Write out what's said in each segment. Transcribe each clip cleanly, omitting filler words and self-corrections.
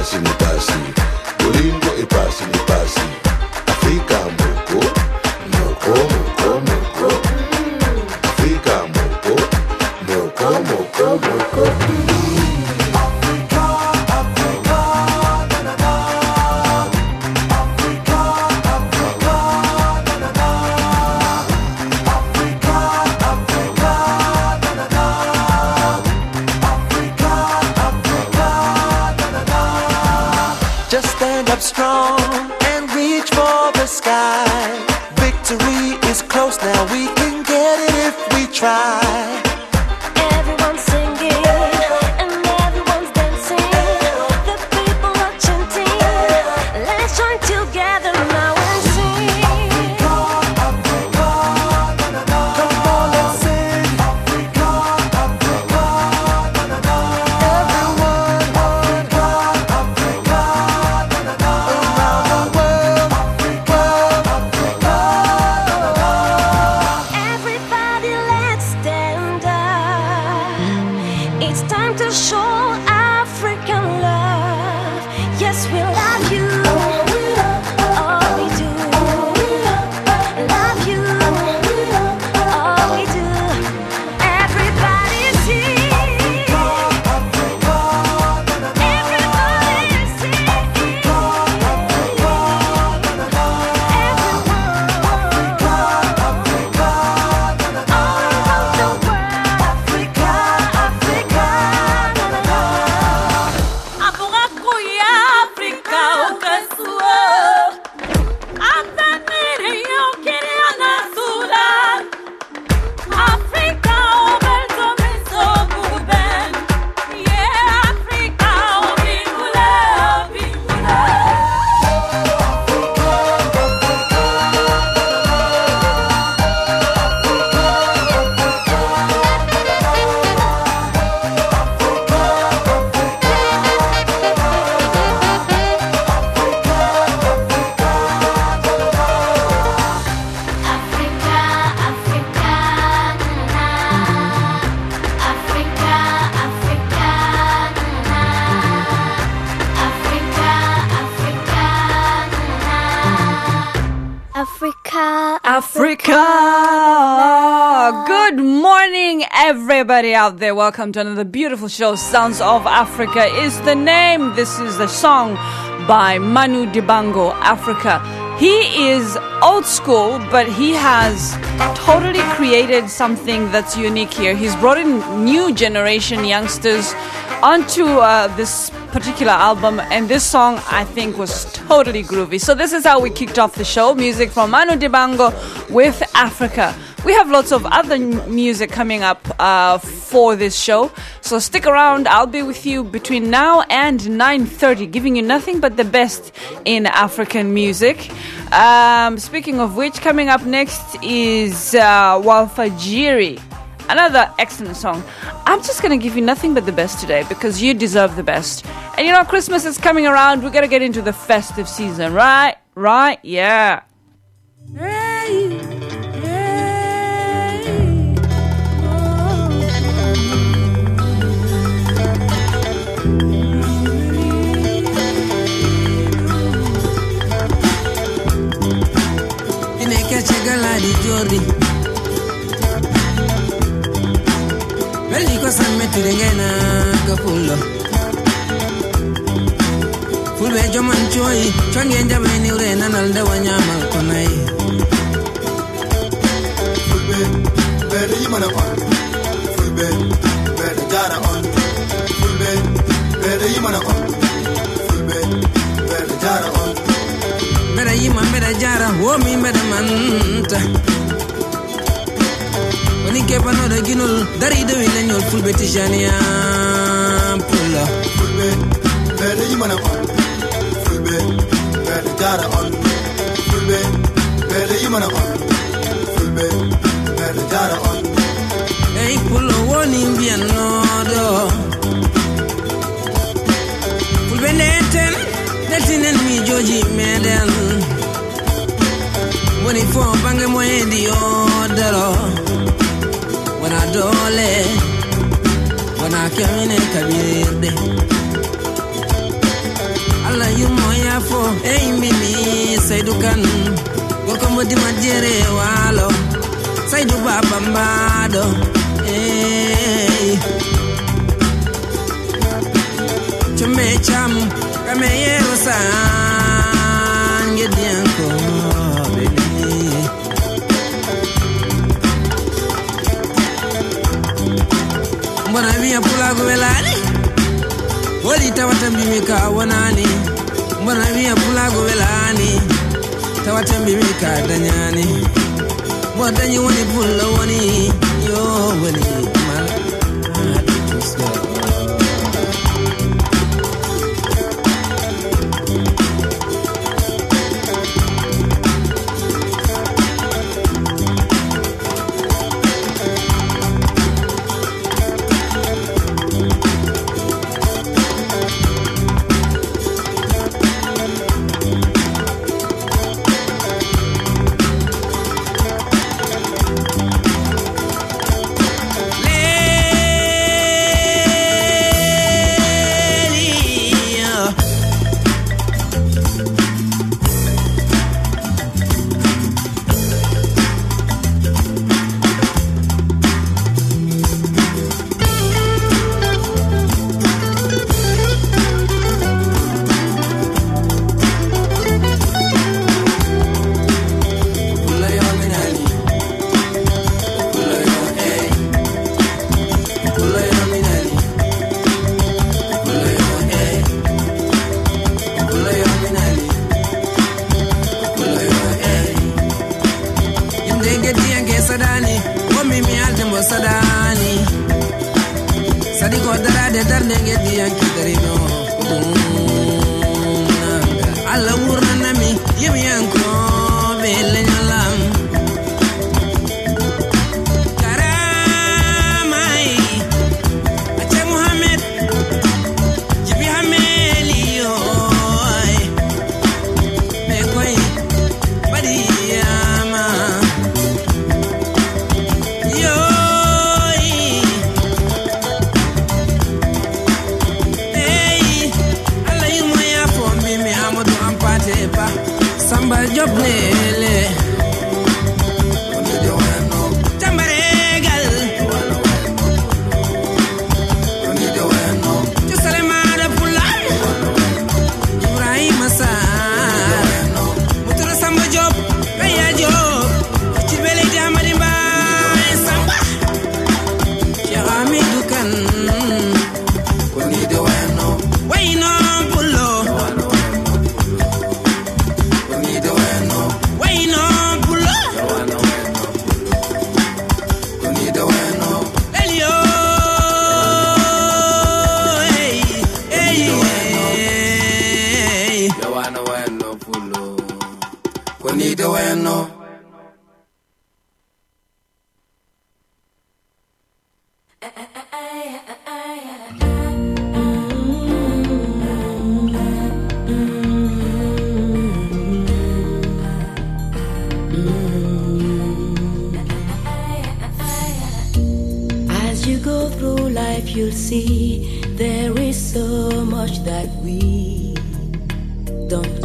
pasi ni pasi Bolingo e pasi ni pasi Afrika moko Moko moko moko Afrika moko Moko moko moko Strong and reach for the sky. Victory is close now, we can get it if we try. Everyone's singing and everyone's dancing. The people are chanting. Let's join together now and sing. Africa, come on, let's sing. Africa, everyone, Africa. Everybody, let's stand up. It's time to show African love. Yes, we love you. Oh, we do. Love you. Oh, we do. Everybody sing. Everybody sing. Africa. Good morning, everybody out there. Welcome to another beautiful show. Sounds of Africa is the name. This is the song by Manu Dibango, Africa. He is old school, but he has totally created something that's unique here. He's brought in new generation youngsters onto this particular album, and this song I think was totally groovy. So this is how we kicked off the show. Music from Manu Dibango with Africa. We have lots of other music coming up for this show, so stick around. I'll be with you between now and 9:30, giving you nothing but the best in African music. Speaking of which, coming up next is Walfajiri. Another excellent song. I'm just going to give you nothing but the best today because you deserve the best. And you know, Christmas is coming around. We're going to get into the festive season, right? Right? Yeah. Hey, hey, oh. Ineke chegala di Jordi. Veliko samme turengena kapulo. Fulbe joman choi, chwange njabeni urena nalde wanyama konai. Fulbe, bede yimana on Fulbe, bede jara on Fulbe, bede yimana on Fulbe, bede jara on Bede yima bede jara, womi bede manta. Nike panoda ginul dari de wilenyol fulbe tijania pulla Fulbe, bede yimana on Fulbe, bede jara on Fulbe, bede yimana on Fulbe, bede jara on Hey pulla woni mbianodo Fulbe neten netinen mi joji meden Woni fo bange moyendi odero Wana dole Wana kamine kabirde Hey mimi Seydou Kane gorko mo di majere walo Seydou Baba Mbado hey Chome cham kame yero san ngedianko baby Mbona via pulago velani Wali tawatambi mika wanani Mbona via pulago velani Tawatambi mika danyani Mwadanyi wani pula wani Yo wani mal You'll see there is so much that we don't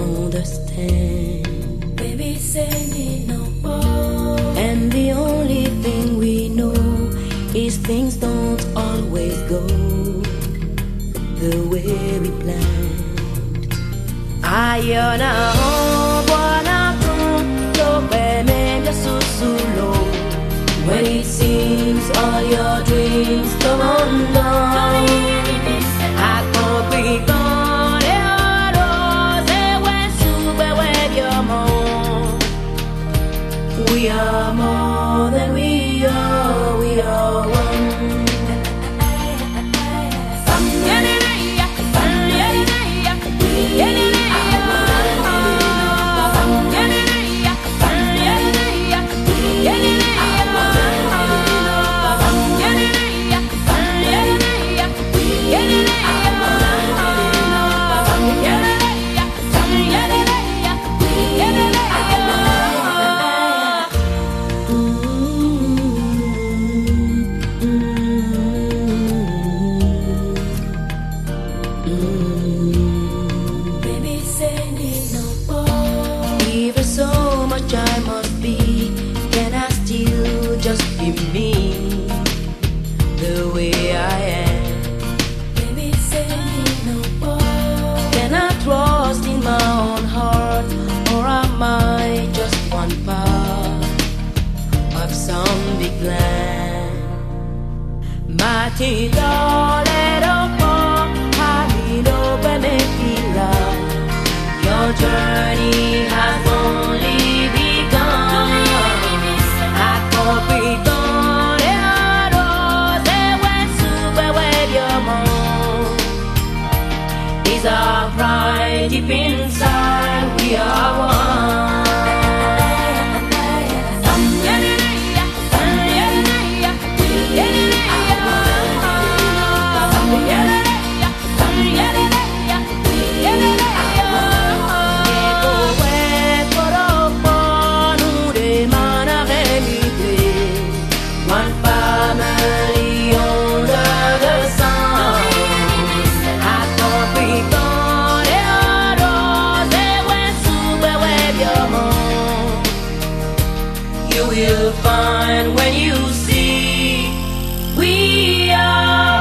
understand. Baby, say me no more. And the only thing we know is things don't always go the way we planned. Ayona buona punto me susulo. When it seems all your dreams come undone, I can't breathe on your rose when super with your more. We are more than we are one. We are one. Your journey has only begun. Accopritore rose when super wave your moon. Is our pride deep inside? We are one. You'll find when you see we are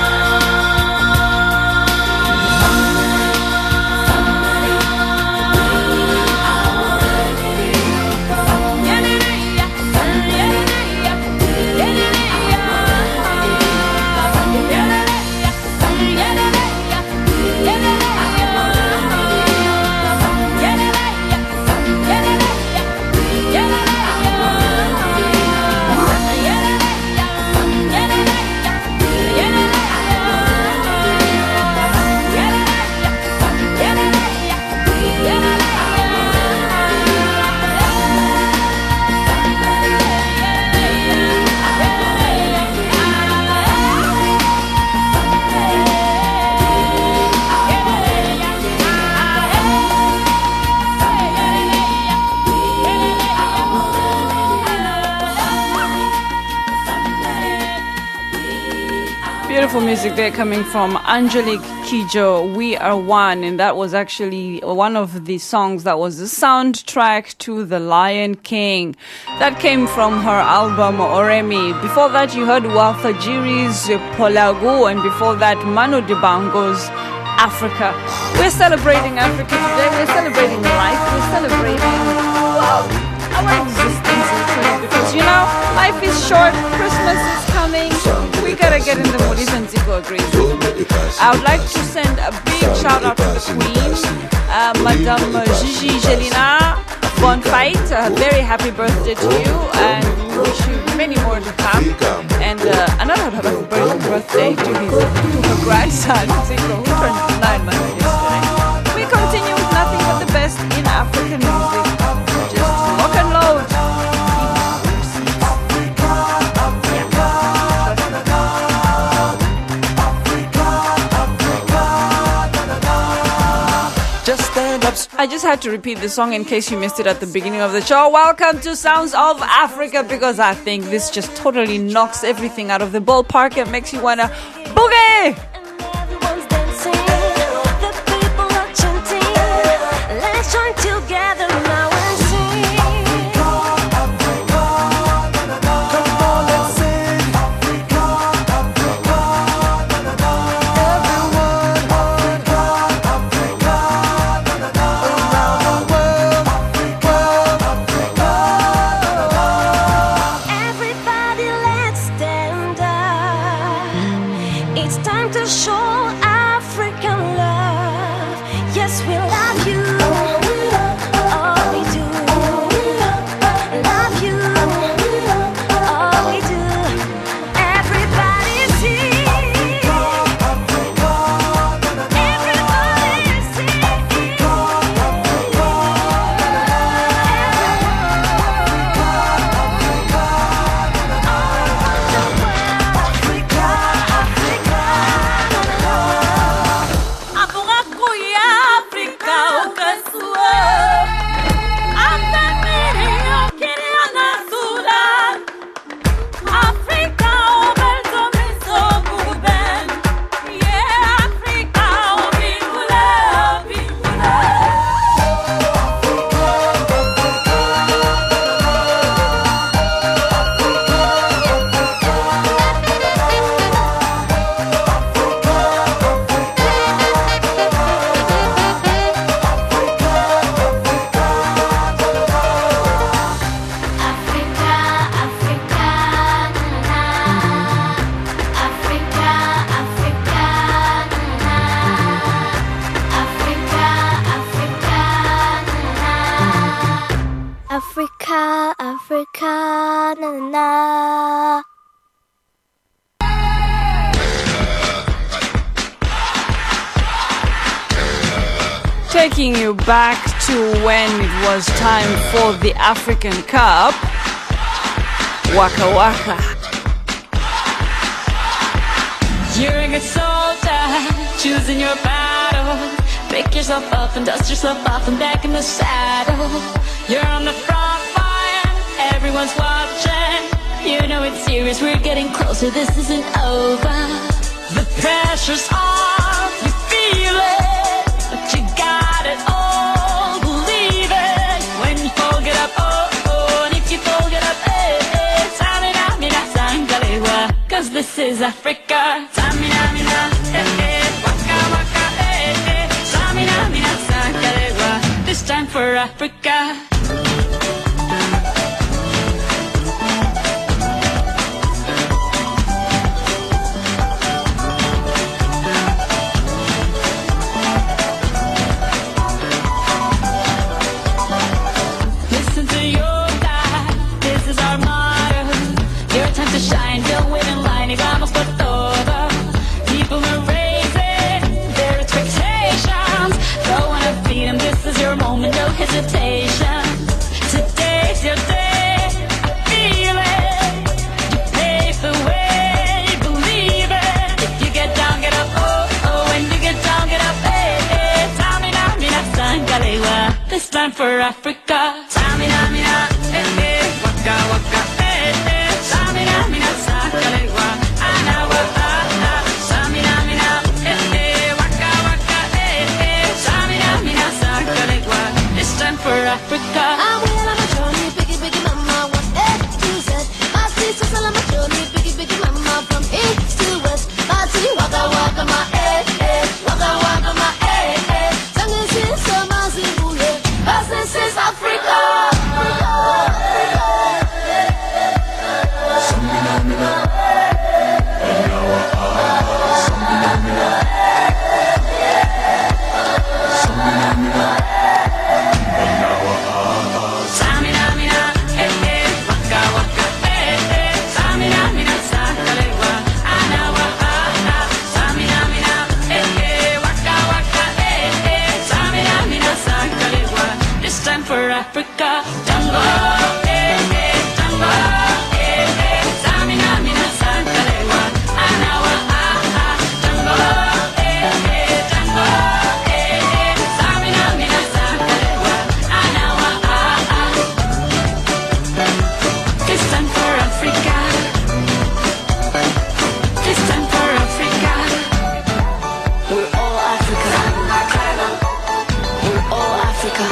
Beautiful music there coming from Angelique Kidjo, We Are One, and that was actually one of the songs that was the soundtrack to The Lion King. That came from her album Oremi. Before that you heard Walter Jiri's Polago, and before that Manu Dibango's Africa. We're celebrating Africa today, we're celebrating life, we're celebrating, well, our existence actually, because you know, life is short, Christmas is coming, we gotta get in the mood, even Zico agrees. I would like to send a big shout out to the Queen, Madame Gigi Jelina. Bon fight, a very happy birthday to you, and we wish you many more to come. And another happy birthday to her grandson, Zico, who turned 9 months yesterday. We continue with nothing but the best in African music. Just rock and load. I just had to repeat the song in case you missed it at the beginning of the show. Welcome to Sounds of Africa, because I think this just totally knocks everything out of the ballpark and makes you wanna boogie! Everyone's dancing, the people are chanting. Let's join together now and sing. Come on, let's sing. Everybody, let's stand up. It's time to show African love. Yes, we love you. Oh, we do. Love you. Oh, we do. Everybody sing. Everybody sing. Africa, Africa, na na na. Taking you back to when it was time for the African Cup. Waka Waka. You're a good soldier, choosing your battle. Pick yourself up and dust yourself off and back in the saddle. You're on the front line, everyone's watching. You know it's serious, we're getting closer, this isn't over. The pressure's on, you feel it, but you got it all, believe it. When you fall, get up, oh, oh, and if you fall, get up, eh, eh. Samina, mina, sangalewa, 'cause this is Africa. Samina, mina, eh, eh, waka, waka, eh, eh. Samina, mina, sangalewa, this time for Africa. Hesitation. Today's your day. I feel it. You pave the way. Believe it. If you get down, get up. Oh, oh. When you get down, get up. Hey, hey. Samina, mina, sangalewa. This time for Africa. Samina, mina, hey, hey. Waka, waka, hey, hey. Samina, mina, sangalewa. Anawa, ah, ah. Samina, mina, hey, hey. Waka, waka, hey, hey. Samina, mina, sangalewa. This time for Africa. I'm well on my journey, biggie, biggie, mama, from A to Z. My sister's all on my journey, biggie, biggie, mama, from east to west. My city, waka, waka, my waka, waka, my Sangin' sin, so my zibule, 'cause this is Africa. For Africa, Tango, eh, eh, Tango, eh, eh, Samina, mina, sangalewa, Anawa, ah, ah, Tango, eh, eh, Tango, eh, eh, Samina, mina, sangalewa, Anawa, ah, ah. This time for Africa. This time for Africa. We're all Africa. We're all Africa.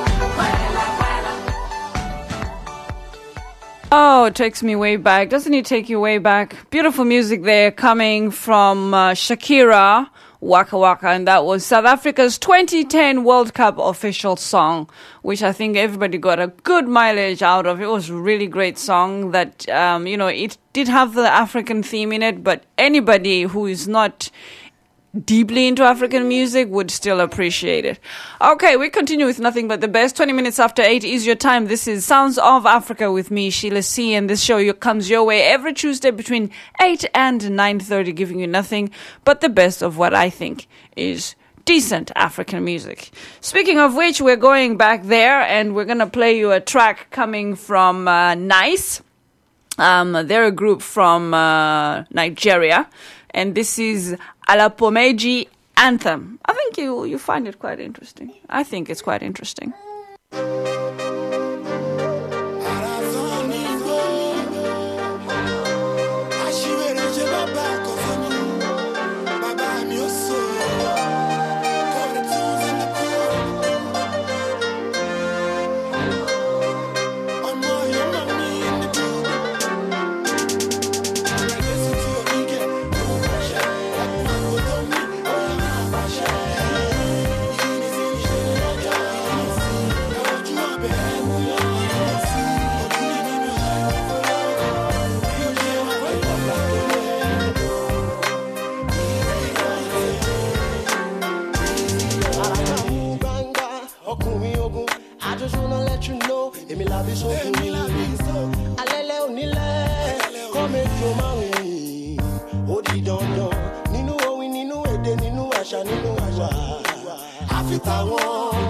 Oh, it takes me way back. Doesn't it take you way back? Beautiful music there coming from Shakira, Waka Waka, and that was South Africa's 2010 World Cup official song, which I think everybody got a good mileage out of. It was a really great song that, it did have the African theme in it, but anybody who is not deeply into African music would still appreciate it. Okay, we continue with nothing but the best. 20 minutes after 8 is your time. This is Sounds of Africa with me, Sheila C. And this show comes your way every Tuesday between 8 and 9:30, giving you nothing but the best of what I think is decent African music. Speaking of which, we're going back there and we're going to play you a track coming from Nice. They're a group from Nigeria. And this is Alapomeji Anthem. I think you find it quite interesting. I think it's quite interesting. I just wanna let you know, Emi la be so cool.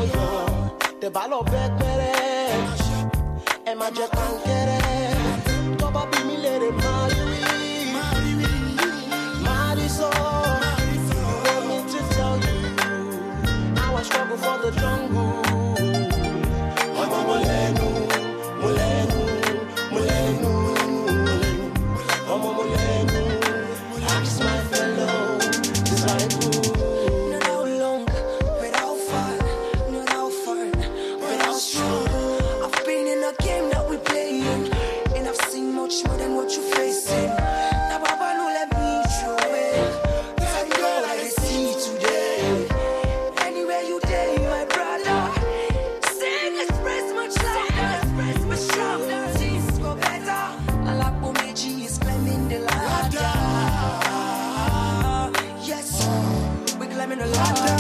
Te va lo back ma je kankere Toba bi mi lere Mari so You want me to tell you How I struggle for the jungle Mama mulenu Mama mulenu Ask my fellow disciple Not how long, but how far Not how far, but how strong I've been in a game that we playing And I've seen much more than what you're facing Now Baba no let me show it Thank God I see today Anywhere you day, my brother Sing, express much louder Express much stronger Things go better Alapo Meji is climbing the ladder Yes, we're climbing the ladder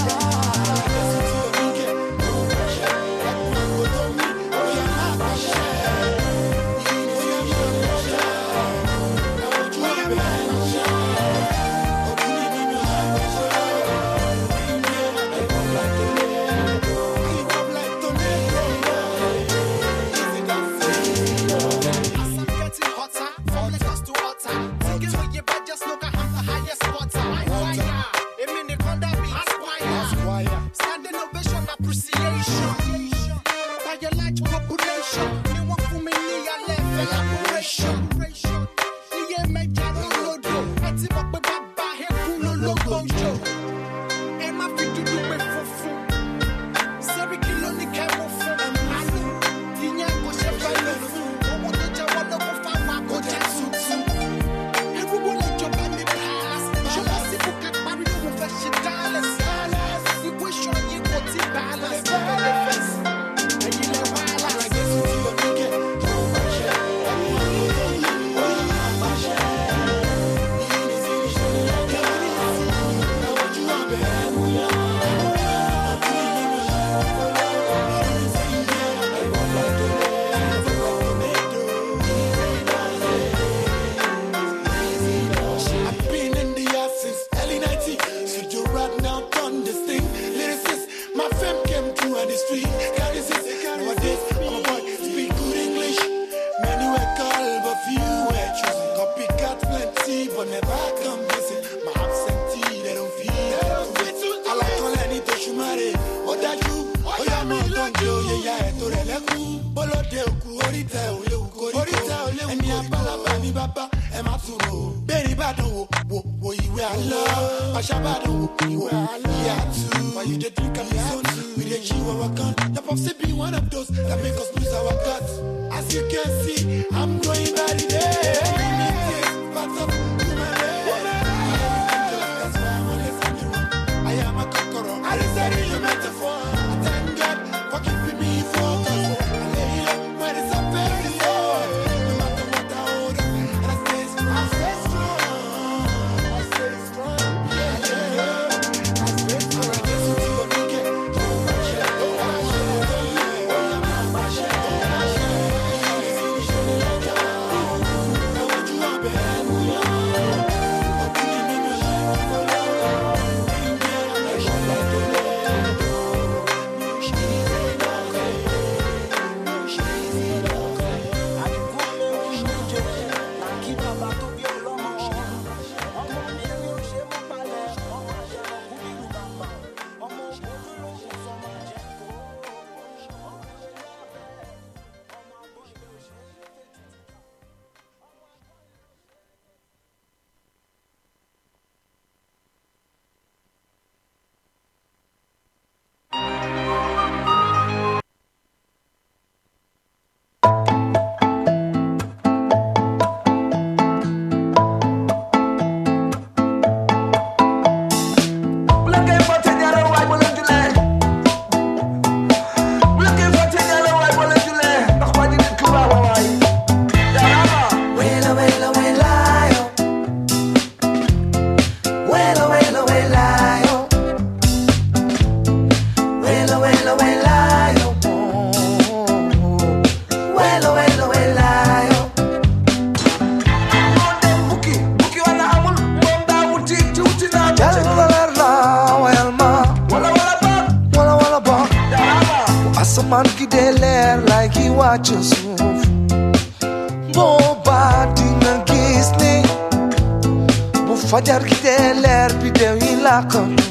asamaan gi dee leer lay ki wàcc suuf boobaa dina gis ni bu fajar gi dee leer bi dew yi làkkatu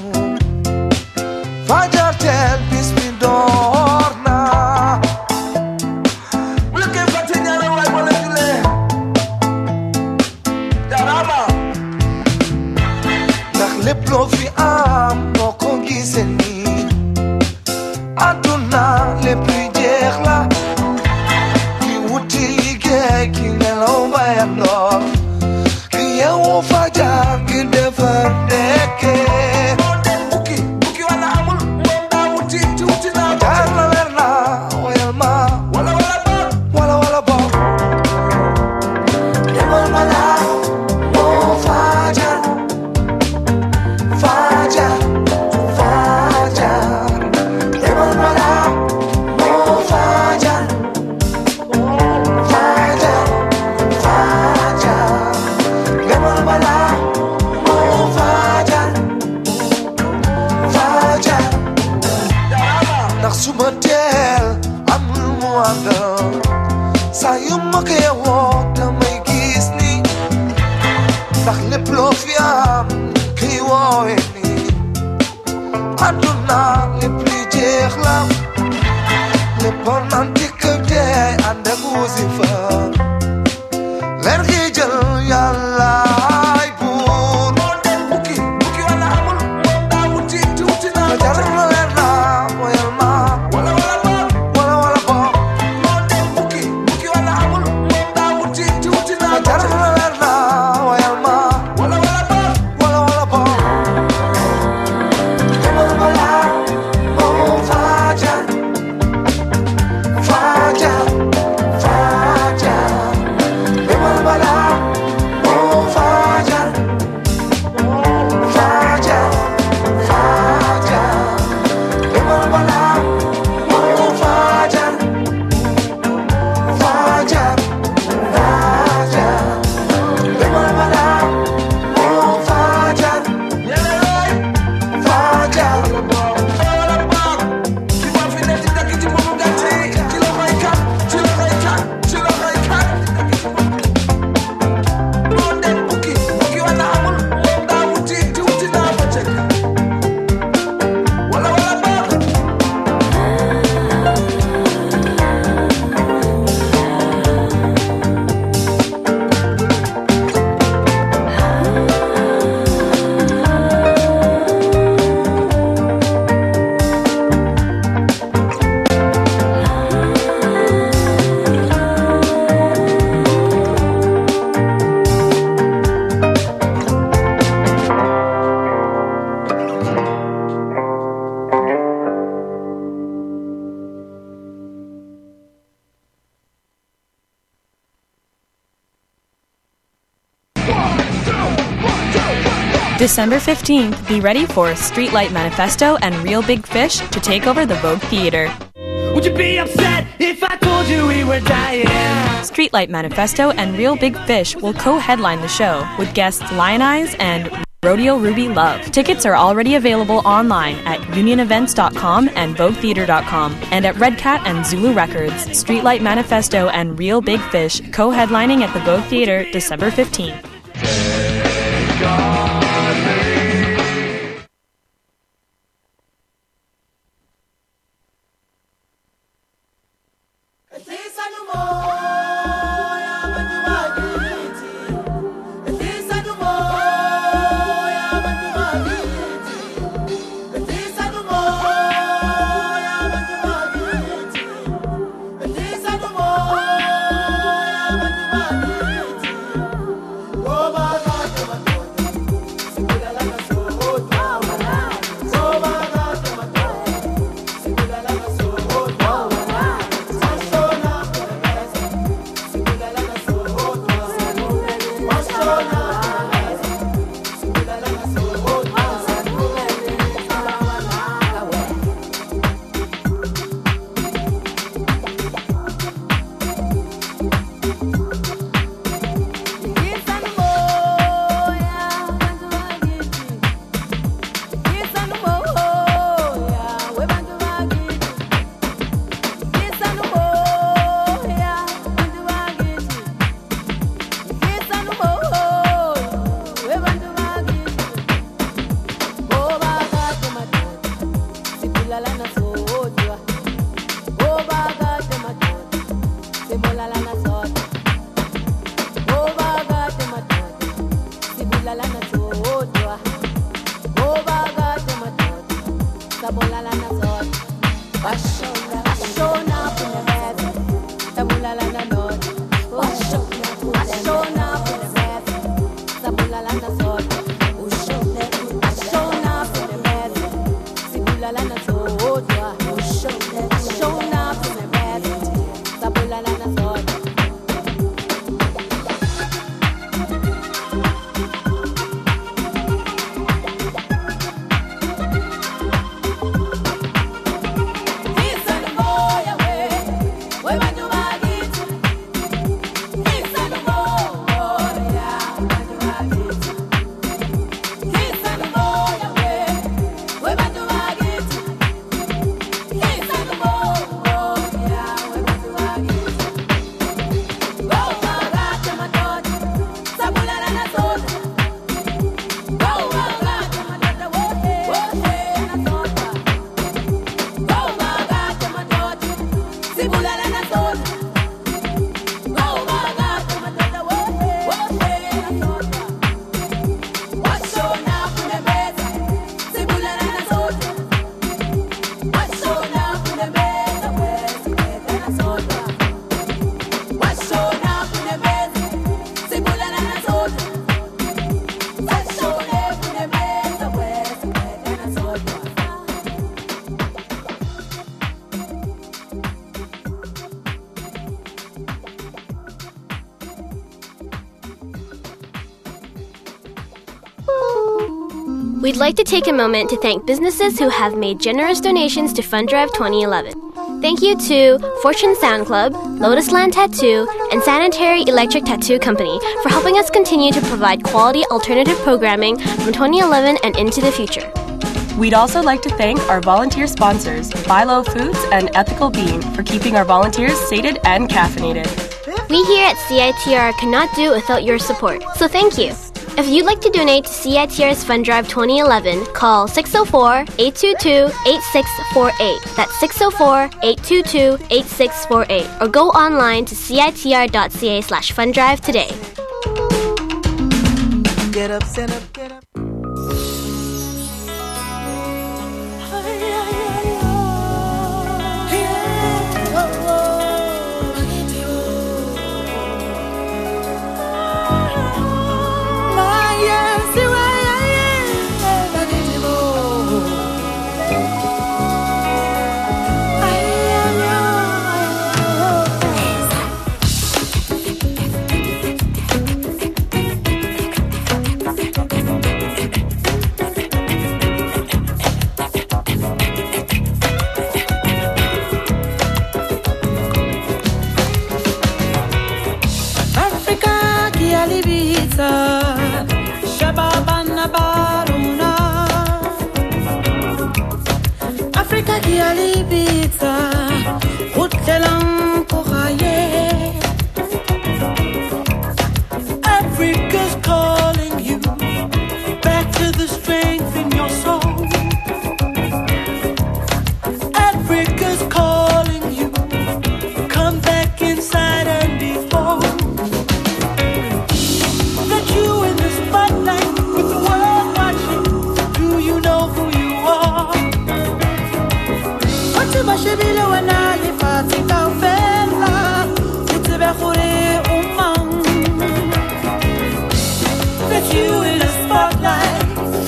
fajar teel bis bi door na bu la koy fàtte ñaare waay wala julee jarama ndax lépp loo fi am boo ko gisee nii àdduna lépp luy jeex la ki wuti liggéey ki nelaw bayandoor ki yeewu fajar ki defar ndekkee bukki wala amul moom daa wuti tuuti naa jaar la leer na woyal ma wala boor demal ma la moo fajar demal ma la moo fajar demal ma la moo fajar ndax suba teel amul mu àndal saa yu ma ko yeewoo damay gis ni ndax lépp loo fi am kiy woowe ni àdduna lépp li jeex la lépp naan dikk dee ànd ak wasifa leer gi jël yàlla ay buur bukki wala amul moom daa wuti tuuti naa jar na leer na woyal ma wala boor bukki wala amul moom daa wuti tuuti naa jar na leer na woyal ma wala boor demal ma la moo fajar demal ma la moo fajar demal ma la moo fajar demal ma la moo fajar ki ma fi ne di dëkk ci boobu gàcce ci la koy kat moo dem bukki wala amul moom daa wuti tuuti naa ba cëkk wala boor December 15th, be ready for Streetlight Manifesto and Real Big Fish to take over the Vogue Theatre. Would you be upset if I told you we were dying? Streetlight Manifesto and Real Big Fish will co-headline the show with guests Lion Eyes and Rodeo Ruby Love. Tickets are already available online at unionevents.com and voguetheater.com and at Red Cat and Zulu Records. Streetlight Manifesto and Real Big Fish co-headlining at the Vogue Theater December 15th. Oh, sodwa. Obakade madoda, sibulalana sodwa. Obakade madoda, sibulalana sodwa. Obakade madoda, sabulalana sodwa. Ashona punemeza, sabulalana nodwa. Ashona punemeza, sabulalana sodwa. Ashona punemeza, sibulalana sodwa. Ashona punemeza, sabulalana sodwa. We'd like to take a moment to thank businesses who have made generous donations to Fund Drive 2011. Thank you to Fortune Sound Club, Lotus Land Tattoo, and Sanitary Electric Tattoo Company for helping us continue to provide quality alternative programming from 2011 and into the future. We'd also like to thank our volunteer sponsors, Bilo Foods and Ethical Bean, for keeping our volunteers sated and caffeinated. We here at CITR cannot do without your support, so thank you. If you'd like to donate to CITR's Fund Drive 2011, call 604-822-8648. That's 604-822-8648. Or go online to citr.ca/funddrive today. Get up, stand up, get up. Africa kialibita utlelang kohaye. Africa's calling you back to the strength in your soul. Africa's calling you, come back inside and behold that you in the spotlight with the world watching. Do you know who you are? Bashibile wana lifatika ufela Utebe khuri umang That you in the spotlight.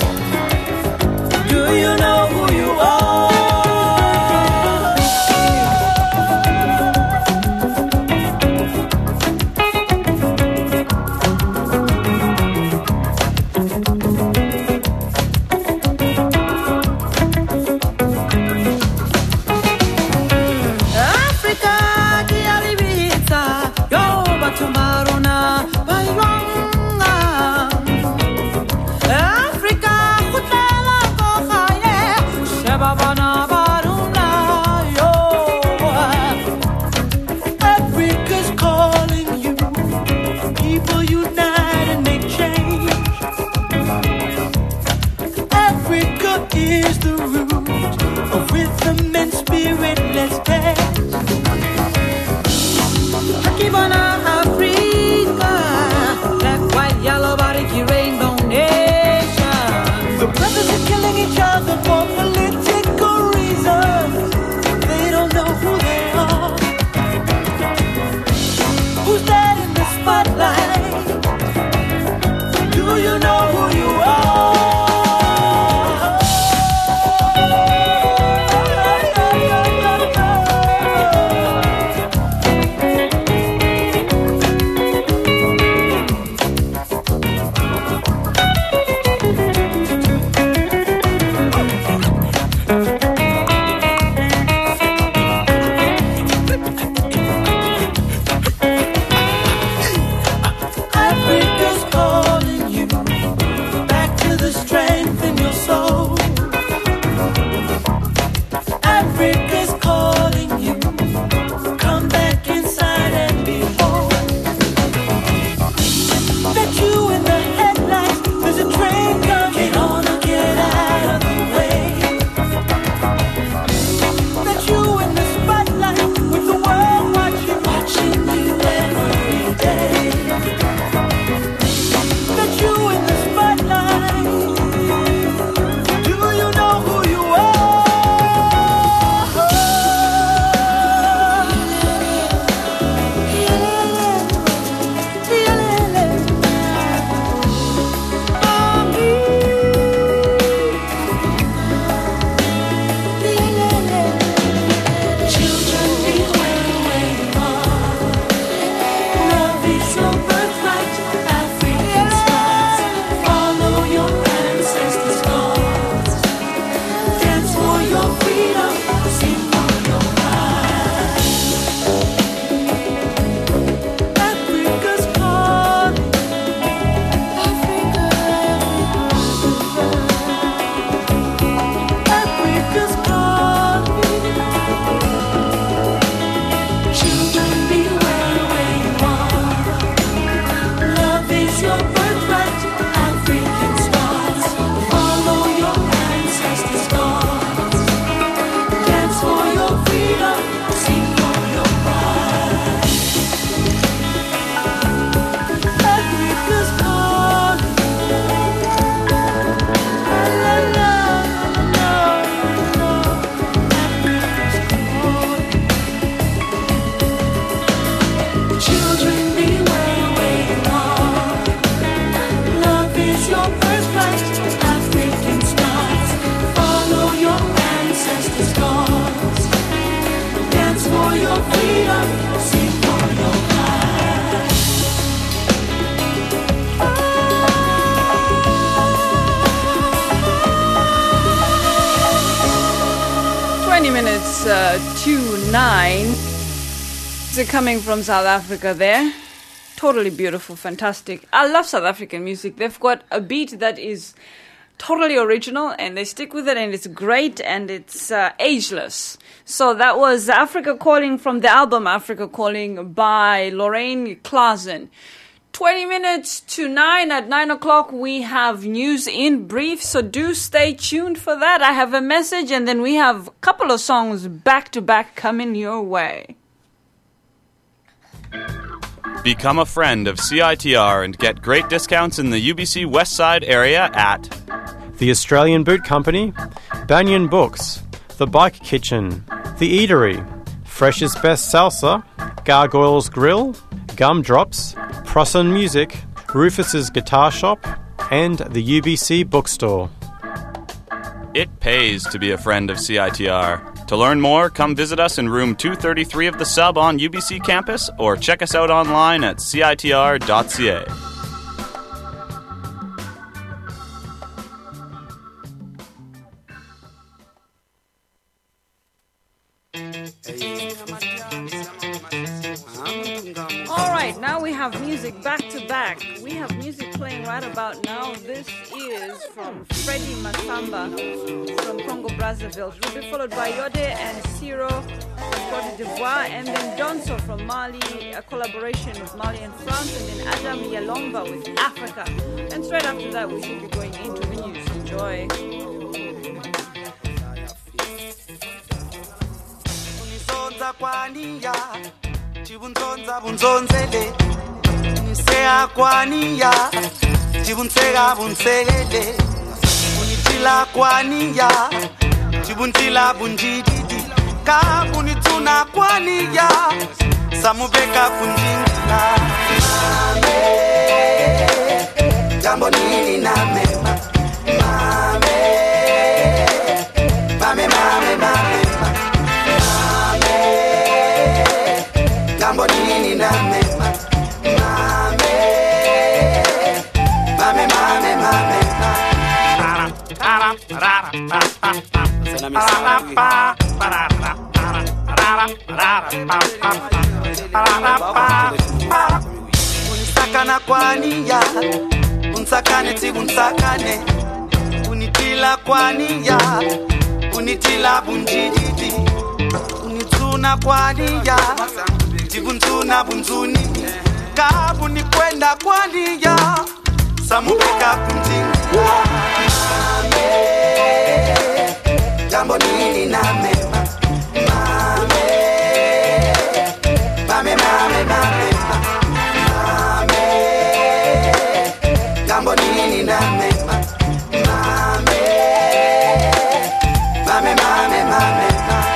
Do you know who you are? to 9. They're coming from South Africa there. Totally beautiful, fantastic. I love South African music. They've got a beat that is totally original and they stick with it and it's great and it's ageless. So that was Africa Calling from the album Africa Calling by Lorraine Claassen. 20 minutes to 9. At 9 o'clock we have news in brief, so do stay tuned for that. I have a message and then we have a couple of songs back to back coming your way. Become a friend of CITR and get great discounts in the UBC West Side area at the Australian Boot Company, Banyan Books, The Bike Kitchen, The Eatery, Fresh's Best Salsa, Gargoyles Grill, Gumdrops, Prosson Music, Rufus's Guitar Shop, and the UBC Bookstore. It pays to be a friend of CITR. To learn more, come visit us in room 233 of the Sub on UBC campus or check us out online at citr.ca. Alright, now we have music back to back. We have music playing right about now. This is from Freddie Masamba from Congo Brazzaville. It will be followed by Yode and Ciro from Cote d'Ivoire, and then Donso from Mali, a collaboration of Mali and France, and then Adam Yalomba with Africa. And straight after that, we should be going into the news. Enjoy. Chibunzonza bunzonzele Nisea kwaniya Chibunsega bunselele Unitila kwaniya Chibuntila bunjididi Kabunituna kwaniya Samubeka kunjingila Mame Jambo nini na mema Mame Mame mame mame Jambo nini na mema Mame Mame mame mame Unisakana kwaniya Unsakane ti unsakane Unitila kwaniya Unitila bunjididi Unituna kwaniya Jibuntuna bunzuni Kabuni kwenda kwaniya Samubeka kunjinga Mame Jambo nini na mema Mame Mame mame mame Mame Jambo nini na mema Mame Mame mame mame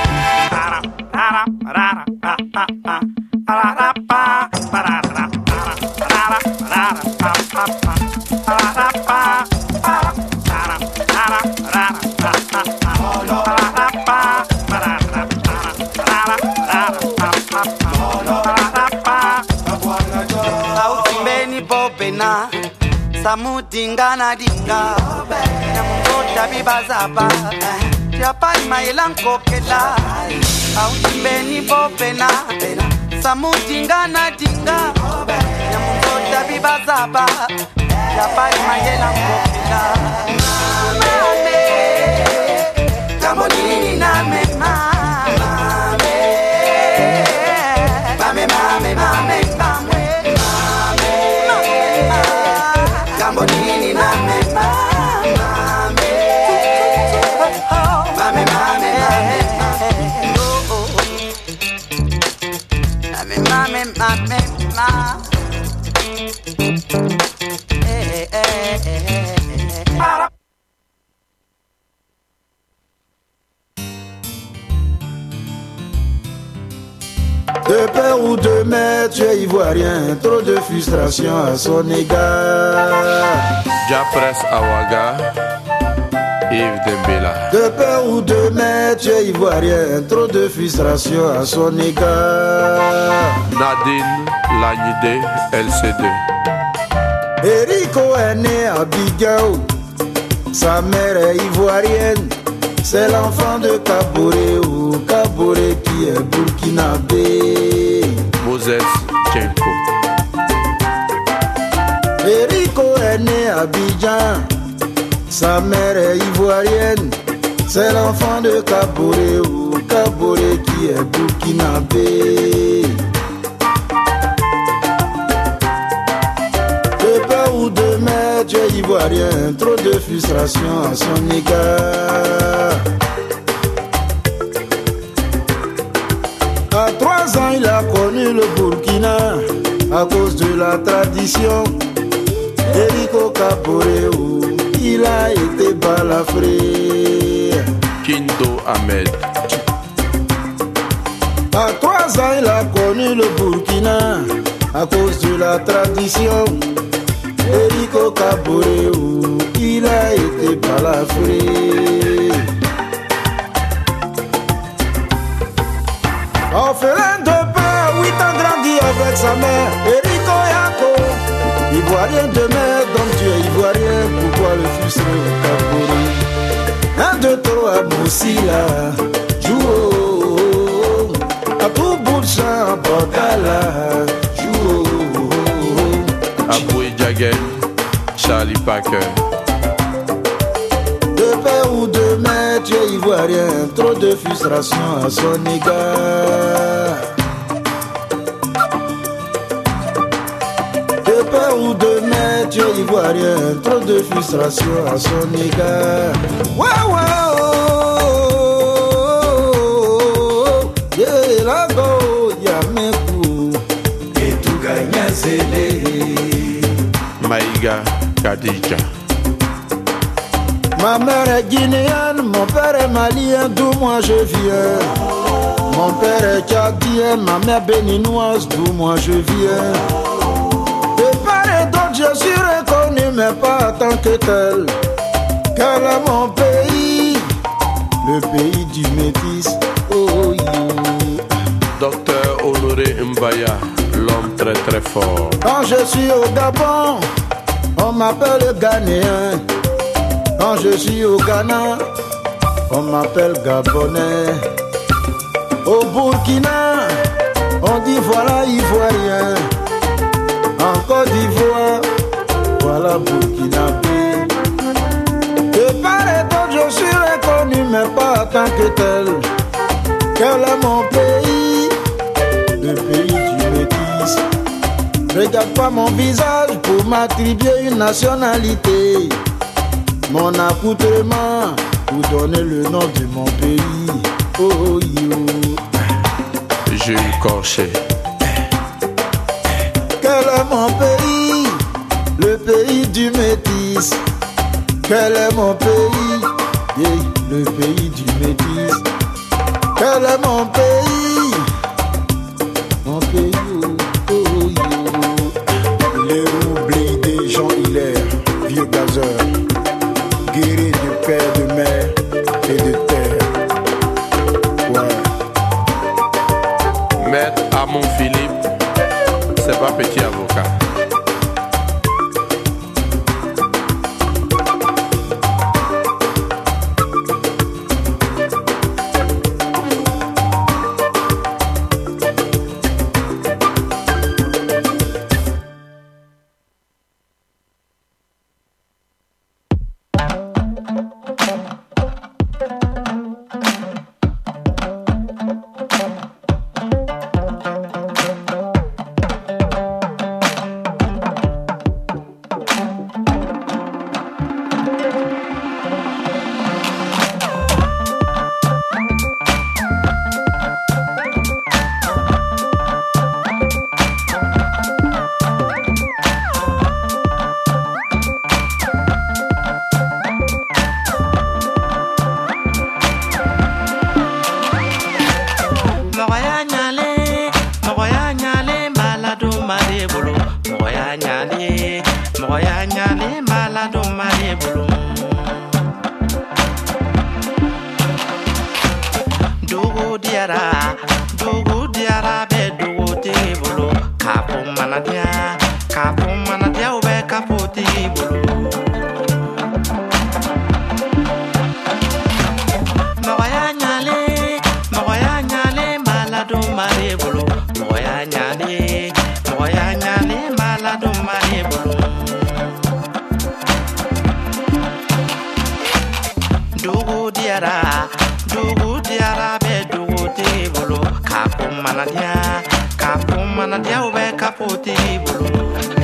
Autimbeni bobena Samudingana dinga Namungota bibazaba Japani mailankokela Autimbeni bobena Samudingana dinga Namungota bibazaba Japani mailankokela Mame Jambo nini na mema Mame Mame mame mame Jambo nini na mema Mame mame mame mame De père ou de mère, tu es ivoirien, trop de frustration à son égard. Japres Awaga, Yves Dembela. De père ou de mère, tu es ivoirien, trop de frustration à son égard. Nadine Lagnide, LC2. Erico est né à Bigao, sa mère est ivoirienne. c'est l'enfant de Kaboré, ou Kaboré qui est burkinabé. Moses Tchenko. Erico est né à Abidjan, sa mère est ivoirienne, c'est l'enfant de Kaboré, ou Kaboré qui est burkinabé. De père ou de mère, tu es ivoirien, trop de frustration à son égard. À 3 ans, il a connu le Burkina à cause de la tradition. Erico Kaboré, il a été balafré. Kindo Ahmed. À 3 ans, il a connu le Burkina à cause de la tradition. Erico Kaboré, il a été balafré. Orphelin de père, 8 ans grandi avec sa mère. Erico Yako, ivoirien de mère, donc tu es ivoirien. Pourquoi le frustrer au Kaboré? 1, 2, 3, Moussila, Jouo, à tout bout de champ, Bokala, Jouo. Aboué Jagen, Charlie Parker. De père ou de mère, tu es ivoirien, trop de frustration à son égard. De père ou de mère, tu es ivoirien, trop de frustration à son égard. Wow, wow, yeah, la go, yameku, et tout gagne zélé. Maïga Kadija. Ma mère est guinéenne, mon père est malien, d'où moi je viens. Mon père est tchadien, ma mère béninoise, d'où moi je viens. De part et d'autre, je suis reconnu, mais pas en tant que tel. Quel est mon pays? Le pays du métis. Oh, Docteur Honoré Mbaya, l'homme très très fort. Quand je suis au Gabon, on m'appelle Ghanéen. Quand je suis au Ghana, on m'appelle Gabonais. Au Burkina, on dit voilà Ivoirien. En Côte d'Ivoire, voilà Burkinabé. De part et d'autre, je suis reconnu, mais pas en tant que tel. Quel est mon pays? Le pays du métis. Regarde pas mon visage pour m'attribuer une nationalité. Mon accoutrement pour donner le nom de mon pays. Oh yo. Jules Corchet. Quel est mon pays? Le pays du métis. Quel est mon pays? Yeah, le pays du métis. Quel est mon pays? Mon pays, oh yo. Les oublis des gens hilaires, vieux gazeurs. Guéri du père, de mère et de terre. Ouais. Maître Amon Philippe, c'est pas petit avocat. Kapum manadia ube kaputi bulu.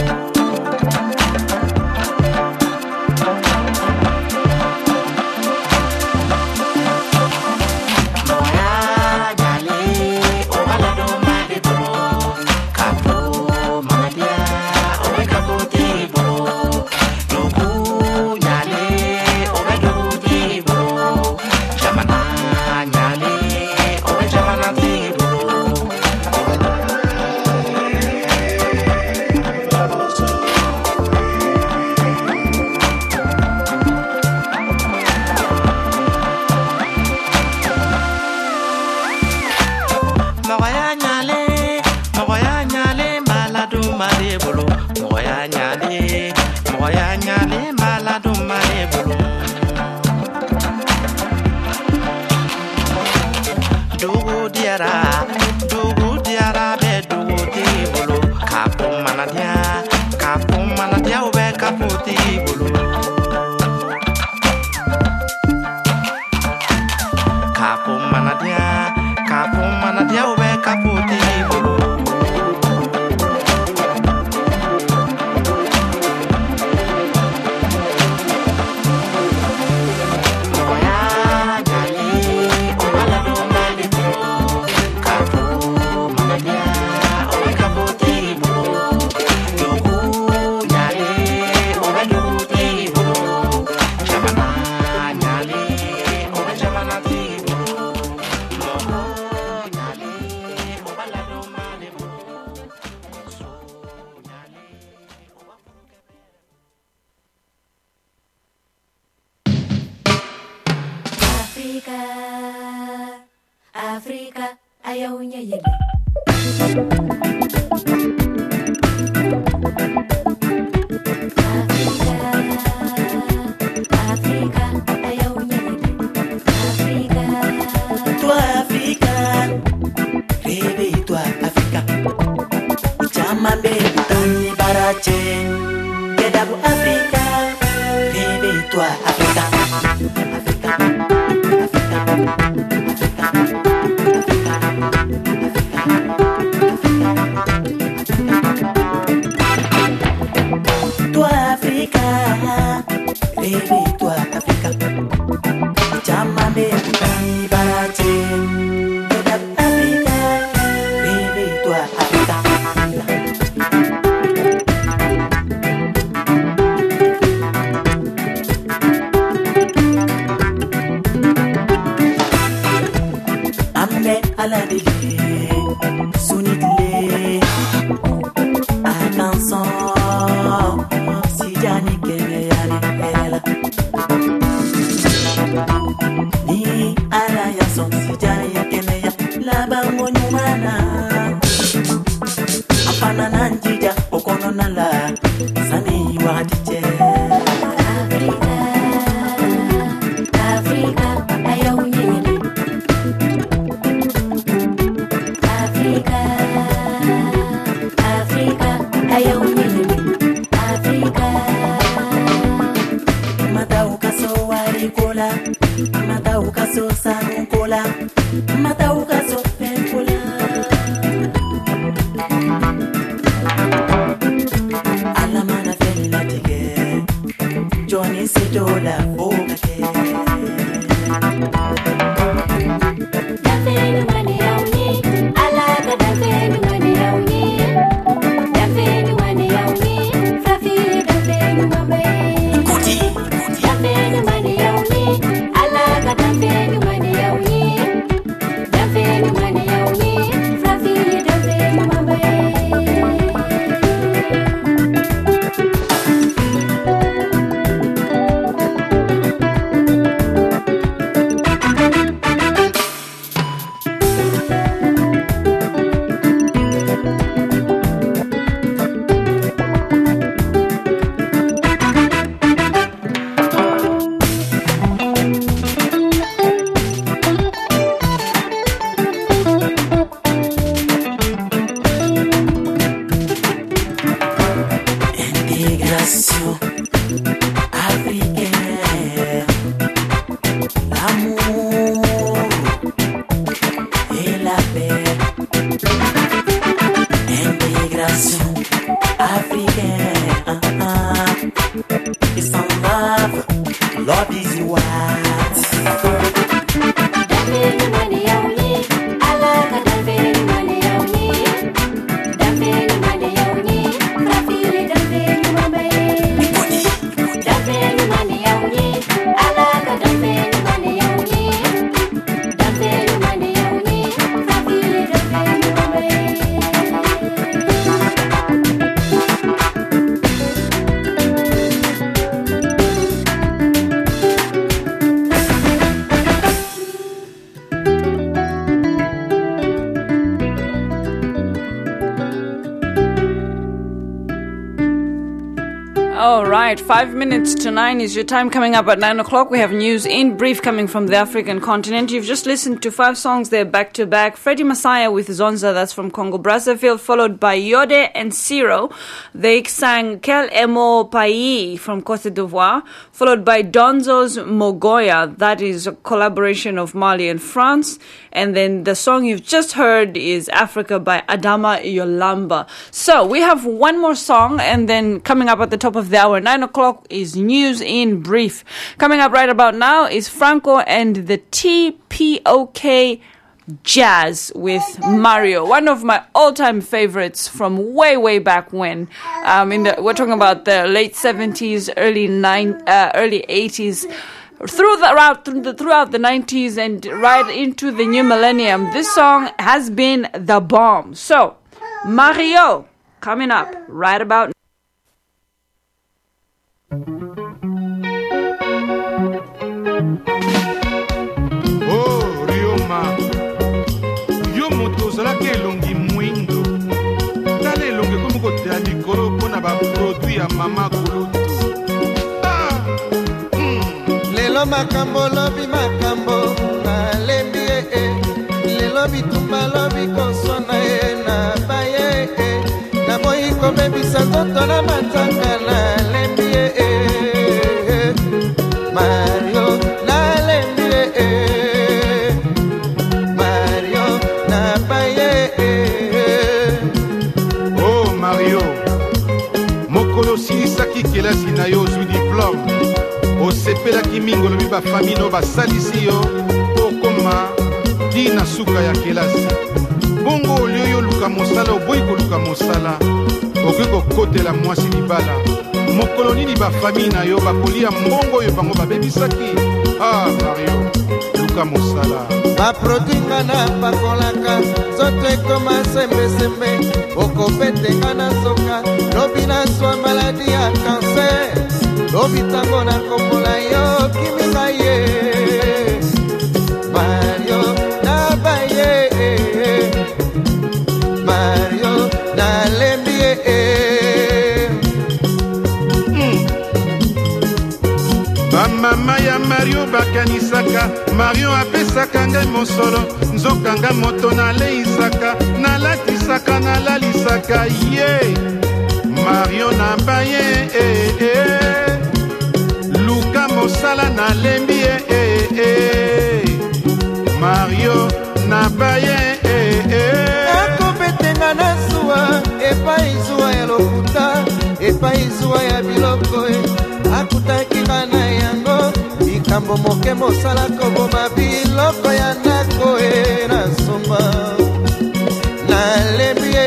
Africa, ayaw niya yun. Africa, ayaw niya yun. Toi Africa, réveille-toi Africa. Chamambe tani barache, kedabu Africa, réveille-toi Africa. Toi Africa, réveille-toi Africa. Chamambe tani barache, kedabu Africa, réveille-toi Africa. Amme aladili, sunidile, attention, si jani kene yale ela. Ni ala ya son si jani kene ya laba ngonyumana. Apana nanjija okono nala, sani wadiche. Africa, ayaw niya yun. Africa, ayaw niya yun. Africa. Matau kaso wari kola, matau kaso sanu kola, matau kaso pen kola. All right, 5 minutes to 9 is your time. Coming up at 9 o'clock, we have news in brief coming from the African continent. You've just listened to 5 songs there back to back. Freddie Messiah with Zonza, that's from Congo Brazzaville, followed by Yode and Ciro. They sang Quel Emo Pays from Côte d'Ivoire, followed by Donzo's Mogoya, that is a collaboration of Mali and France. And then the song you've just heard is Africa by Adama Yolamba. So we have one more song, and then coming up at the top of the hour, 9 o'clock, is news in brief. Coming up right about now is Franco and the TPOK Jazz with Mario, one of my all-time favorites from way back when. We're talking about the late 70s, early 80s. Throughout the 90s and right into the new millennium, this song has been the bomb. So, Mario, coming up right about now. Oh, Rioma, yo moto ozalaki elongi mwindo tala elongi komi koteya likolo mpona baproduit ya mama kulutu. Lelo makambo lobi makambo nalembi lelo bitumba lobi kosona na baye na boyi komebisa nzoto na matanga nalembi Mario nalembi Mario na baye. Oh Mario, mokolo silisaki kelasi na yo ozwi diplome, osepelaki mingi olobi bafamili no basalisi yo okoma tina suka ya kelasi. Bongo olio yo luka mosala oboyi koluka mosala, okoki kokotela mwasi libala. Mokolo nini bafamili na yo bakolia mbongo oyo bango babebisaki? Ah Mario, luka mosala. Baproduinga na bakolaka nzoto ekoma sembesembe, okobetenga na soka lobi na swa maladi ya kanser, lobi tango na kopola yo kiminga ye Mario na baye Mario na lembi Bamama ya Mario bakanisaka, Mario apesaka ngai mosolo, nzokanga moto naleisaka, nalatisaka nalalisaka ye Mario na baye luka mosala nalembi Mario na baye akobetenga na suwa epai zuwa ya lokuta epai zuwa ya biloko akutaki na yango likambo moke mosala koboma biloko ya ndako na somba nalembi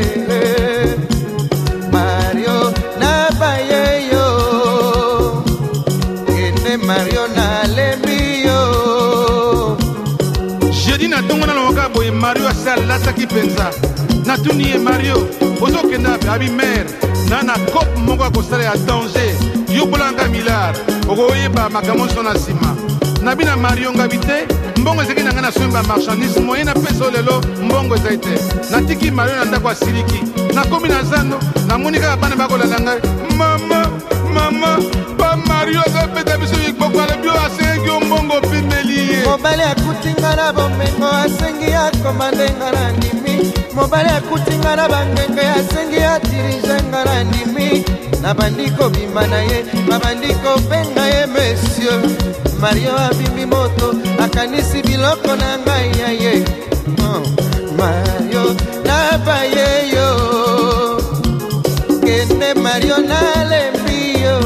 Mario na baye yo ene Mario na lembi yo. jeudi na tongo na loka boye Mario asalataki penza natuni ye Mario ozokenda abi mer na kope moko akosala ya danger yobolanga milard okoyeba makambo nyonso na nsima nabina Mario ngabi te mbongo ezeki na ngai na somba marchandise moye na pesa lelo mbongo ezali te natiki Mario na ndako asiliki nakomi na zando namoni kaka bana bakolanda ngai mama pa Mario azopeta biso mikpoko alobi oyo asengi yo mbongo pimeli ye mobali akutinga na bomengo asengi akomandenga na ndimi mobali akutinga na bangenge asengi atirizenga na ndimi na bandiko bimba na ye babandiko benga ye monsieur Mario abimbi moto akanisi biloko na ngai ya ye Mario na baye yo kende Mario na lembi yo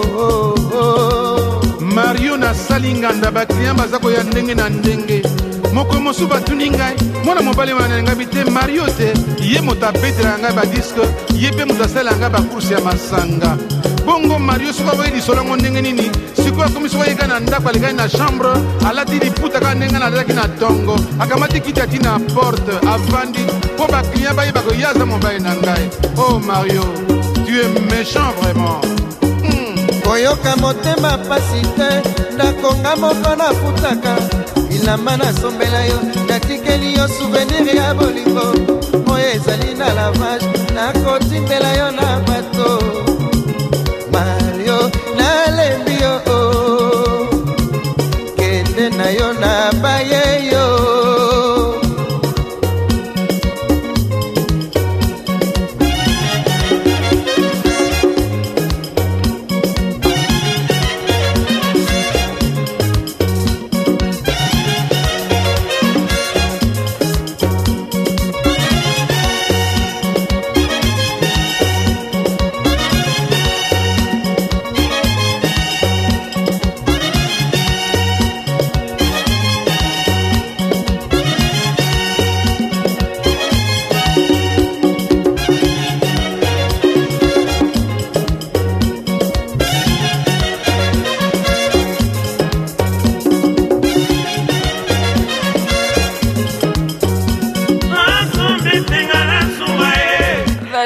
Mario na salinganda bakliya baza koya ndenge na ndenge moko mosu batuni ngai mwana mobali wana na ngai te Mario te ye moto abetela ngai badiske ye mpe moto asala ngai bakurse ya masanga bongo Mario soki aboyi lisolongo ndenge nini sikoyo akomi soki ayeka na ndako alekaki na chambre alati liputa kaka ndenge nalalaki na tongo akamati kiti ati na porte avandi mpo bakliya bayeba koya aza mobali na ngai. Oh Mario, tu es méchant vraiment. koyoka motema pasi te ndakonga moko nafutaka bilamba nasombela yo natikeli yo souvenir ya bolingo oyo ezali na lavage nakotindela yo na bato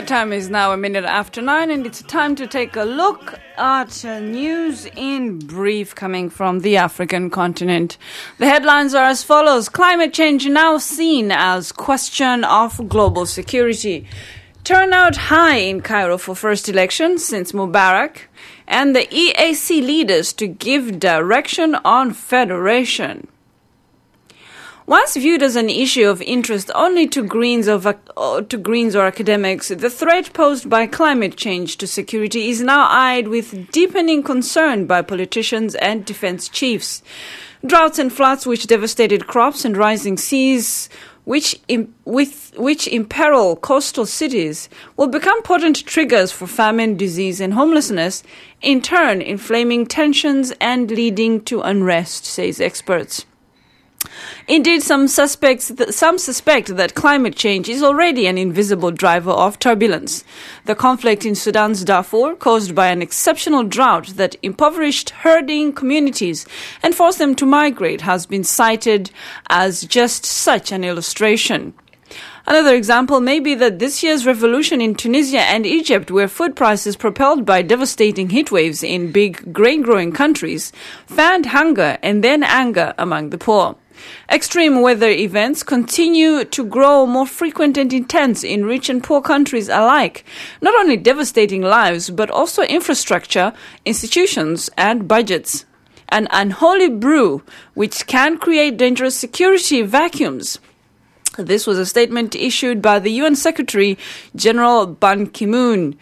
time is now 9:01, and it's time to take a look at news in brief coming from the African continent. The headlines are as follows. Climate change now seen as question of global security. Turnout high in Cairo for first election since Mubarak, and the EAC leaders to give direction on federation. Once viewed as an issue of interest only to Greens or academics, the threat posed by climate change to security is now eyed with deepening concern by politicians and defense chiefs. Droughts and floods which devastated crops and rising seas which imperil coastal cities will become potent triggers for famine, disease and homelessness, in turn inflaming tensions and leading to unrest, says experts. Indeed, some suspect that climate change is already an invisible driver of turbulence. The conflict in Sudan's Darfur, caused by an exceptional drought that impoverished herding communities and forced them to migrate, has been cited as just such an illustration. Another example may be that this year's revolution in Tunisia and Egypt, where food prices propelled by devastating heatwaves in big grain-growing countries, fanned hunger and then anger among the poor. Extreme weather events continue to grow more frequent and intense in rich and poor countries alike, not only devastating lives, but also infrastructure, institutions, and budgets. An unholy brew which can create dangerous security vacuums. This was a statement issued by the UN Secretary General Ban Ki-moon.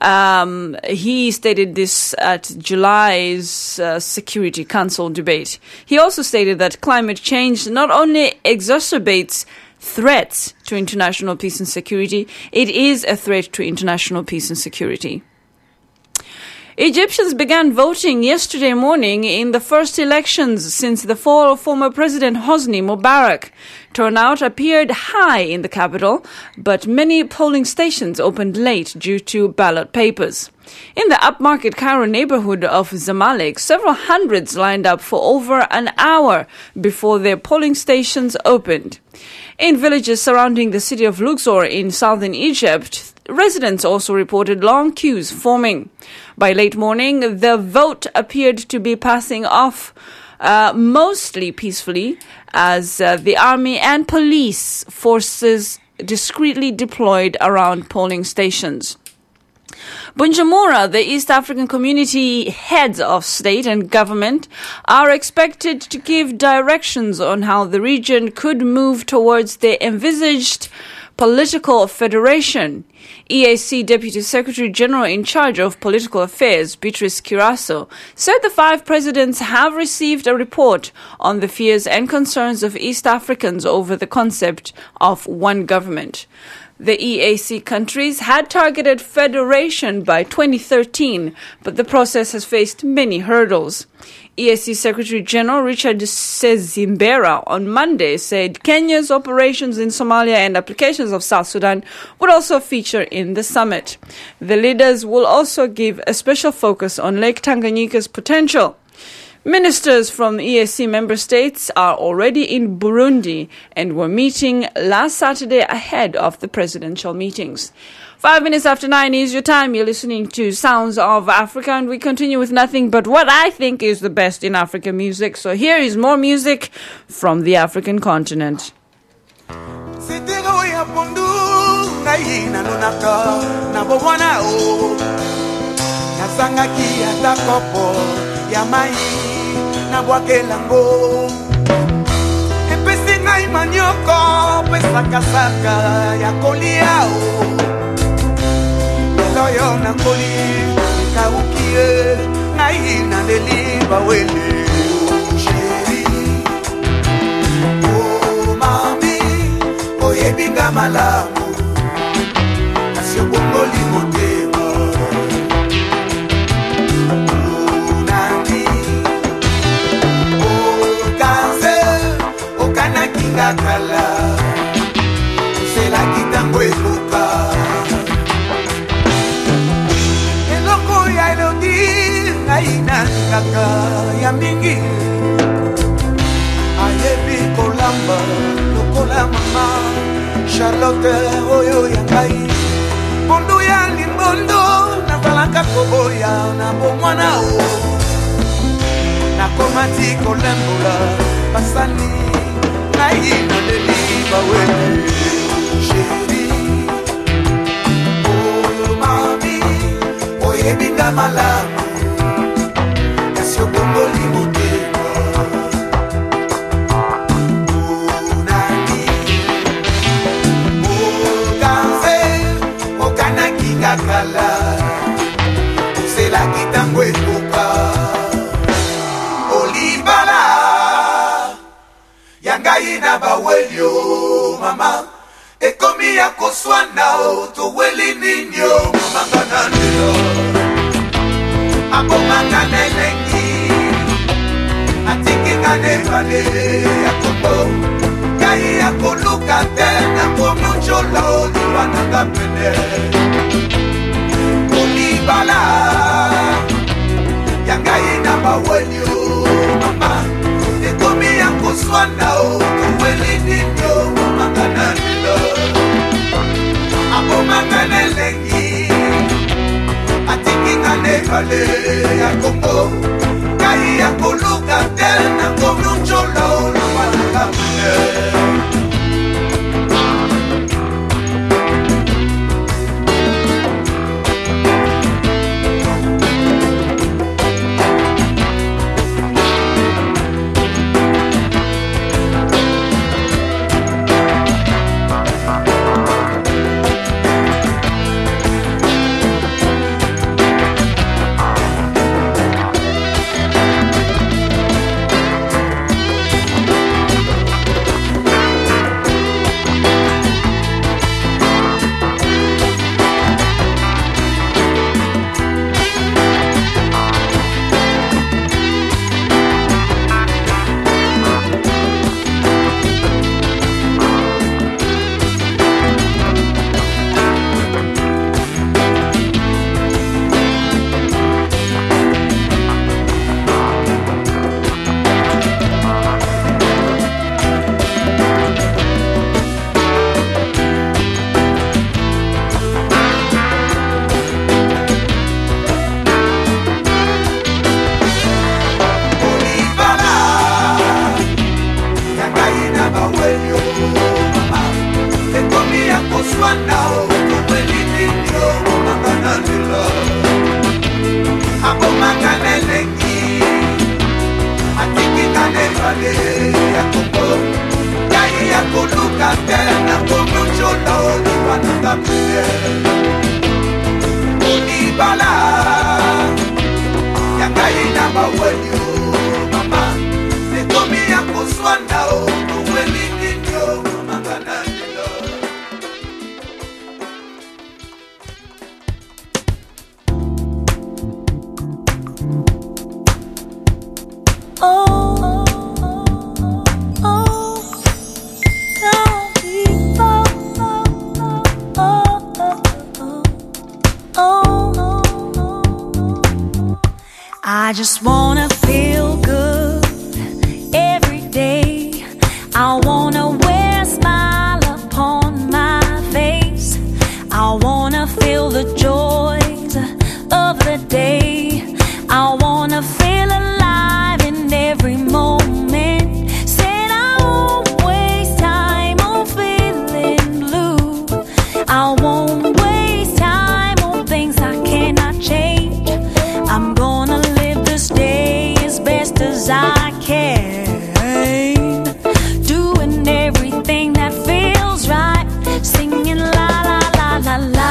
He stated this at July's Security Council debate. He also stated that climate change not only exacerbates threats to international peace and security, it is a threat to international peace and security. Egyptians began voting yesterday morning in the first elections since the fall of former President Hosni Mubarak. Turnout appeared high in the capital, but many polling stations opened late due to ballot papers. In the upmarket Cairo neighborhood of Zamalek, several hundreds lined up for over an hour before their polling stations opened. In villages surrounding the city of Luxor in southern Egypt, residents also reported long queues forming. By late morning, the vote appeared to be passing off mostly peacefully as the army and police forces discreetly deployed around polling stations. Bunjamura, the East African community heads of state and government, are expected to give directions on how the region could move towards the envisaged political federation. EAC Deputy Secretary General in charge of political affairs, Beatrice Kiraso, said the 5 presidents have received a report on the fears and concerns of East Africans over the concept of one government. The EAC countries had targeted federation by 2013, but the process has faced many hurdles. EAC Secretary General Richard Sezimbera on Monday said Kenya's operations in Somalia and applications of South Sudan would also feature in the summit. The leaders will also give a special focus on Lake Tanganyika's potential. Ministers from EAC member states are already in Burundi and were meeting last Saturday ahead of the presidential meetings. 5 minutes after 9 is your time. You're listening to Sounds of Africa, and we continue with nothing but what I think is the best in African music. So here is more music from the African continent. Na bwakelango epesi ngai manyoko pesa kasaka ya koliao loyo na koli kaukie ngai na deliva wele sheri o mami oyebinga malamu asio bongoli motema kala sela kitango eluka eloko ya elodi naina kaka ya mingi ayebi kolamba lokola mama Charlotte oyo ya ngai pondu ya limbondo nazalaka koboya na bomwana o nakomati kolembola basani nai na leli bawele sheri o mami oyebinga malamu kasi obongoli motema onani okanze okanaki kakala oselaki tango ekoka olibala yangai na bawelio mama ekomi ya koswana o toweli nini o mamanga na ndelo abomanga nelengi atikinga nebale ya kombo ngai ya koluka te na komonjola oliwananga pene olibala yangai na bawelio mama ekomi ya koswana o toweli nini o mamanga na ndelo abomanga nelengi atikinga nebale ya kombo ngai ya koluka te na komonjola oliwananga pene I just wanna feel good every day. I wanna wear a smile upon my face. I wanna feel the joys of the day. I wanna feel alive in every moment. Said I won't waste time on feeling blue. I won't waste time on things I cannot change. I'm gonna live this day as best as I can, doing everything that feels right, singing la la la la la,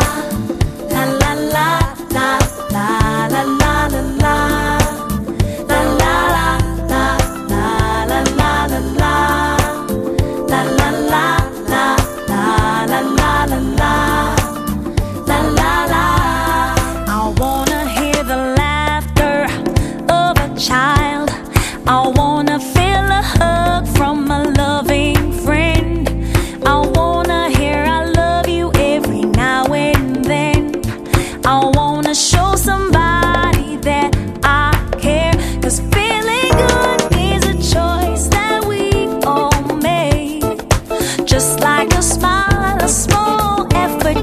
la la la la la la la la la, la la la la la la la la la, la la la la la la la la la. La la la, I wanna hear the laughter of a child. I wanna feel a hug from a loving friend. I wanna hear I love you every now and then. I wanna show somebody that I care. 'Cause feeling good is a choice that we all made. Just like a smile, a small effort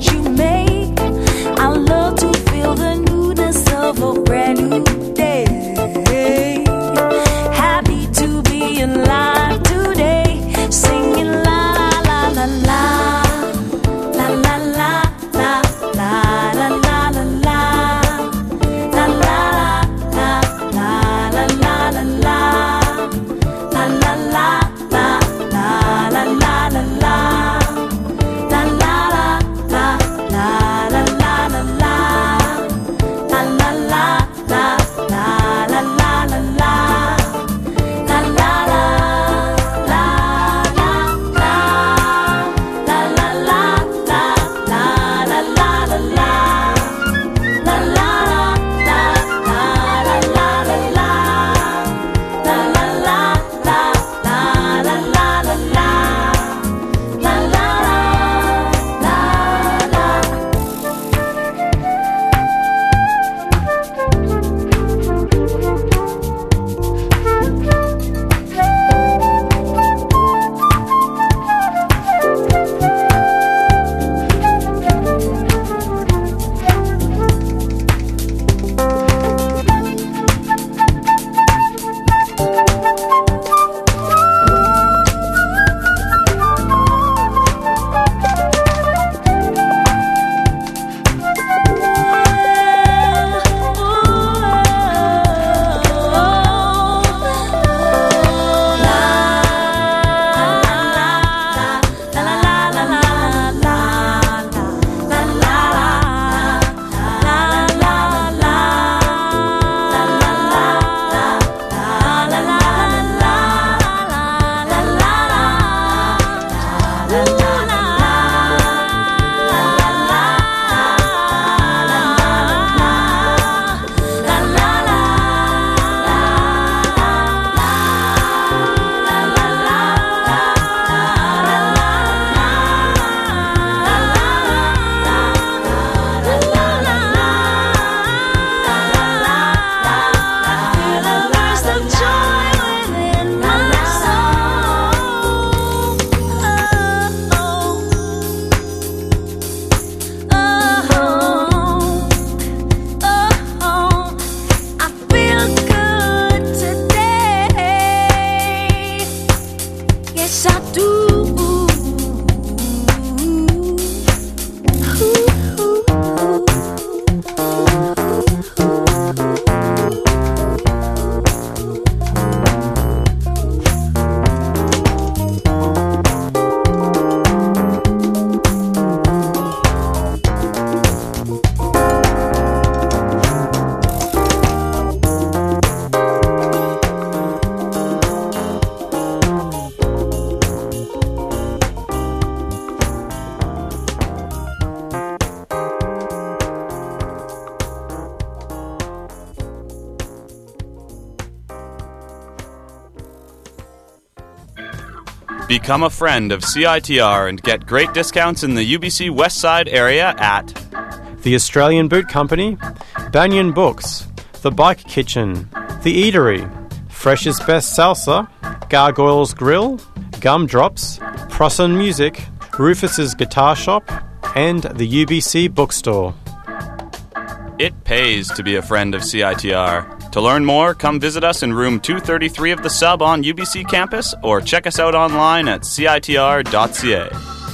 Become a friend of CITR and get great discounts in the UBC West Side area at The Australian Boot Company, Banyan Books, The Bike Kitchen, The Eatery, Fresh's Best Salsa, Gargoyles Grill, Gumdrops, Prosson Music, Rufus's Guitar Shop, and the UBC Bookstore. It pays to be a friend of CITR. To learn more, come visit us in room 233 of the Sub on UBC campus or check us out online at citr.ca.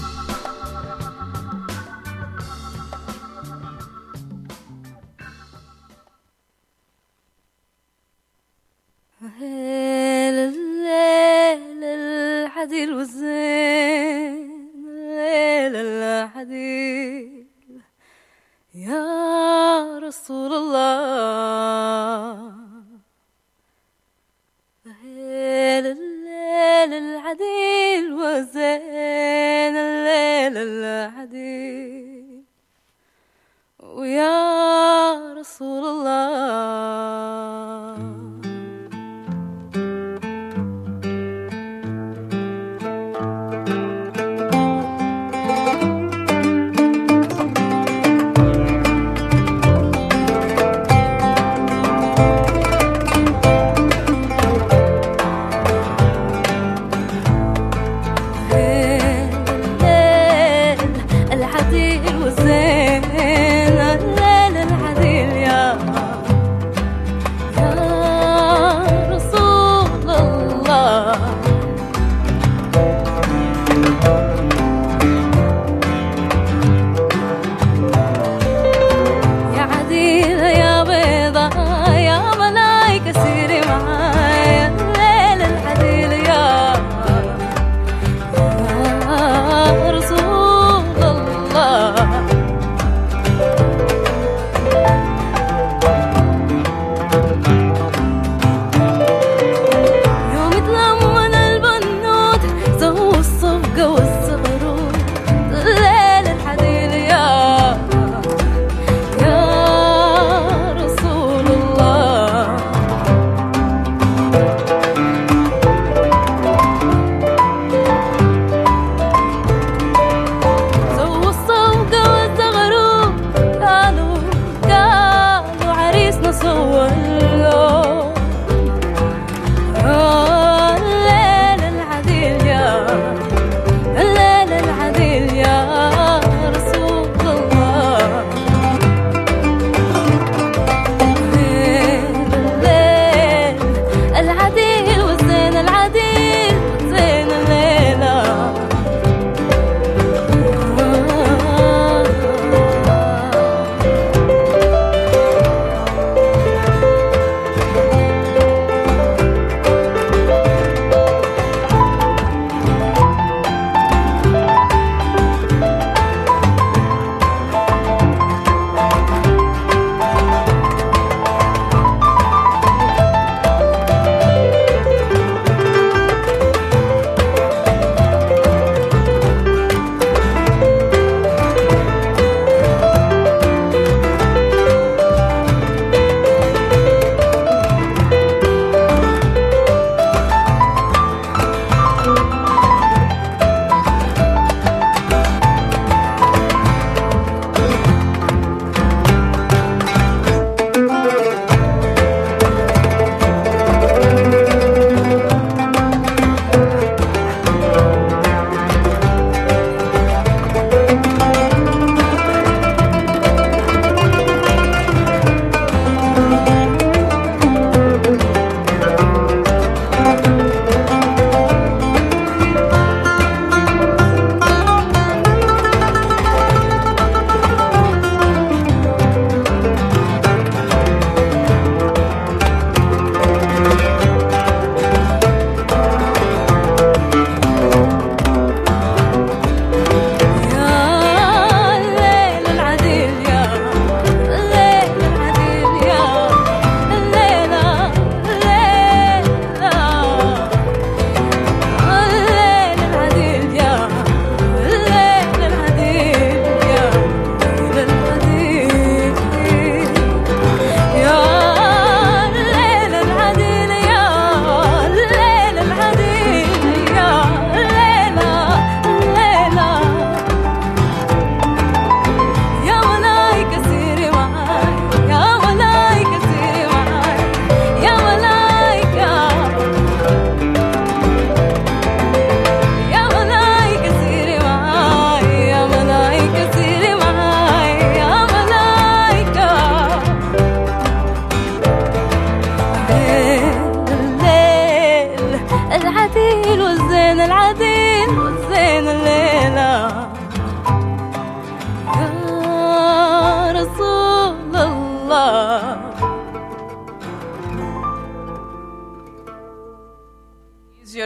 الحديد والزين الحديد يا رسول الله الليل الحديد والزين الليل الحديد ويا رسول الله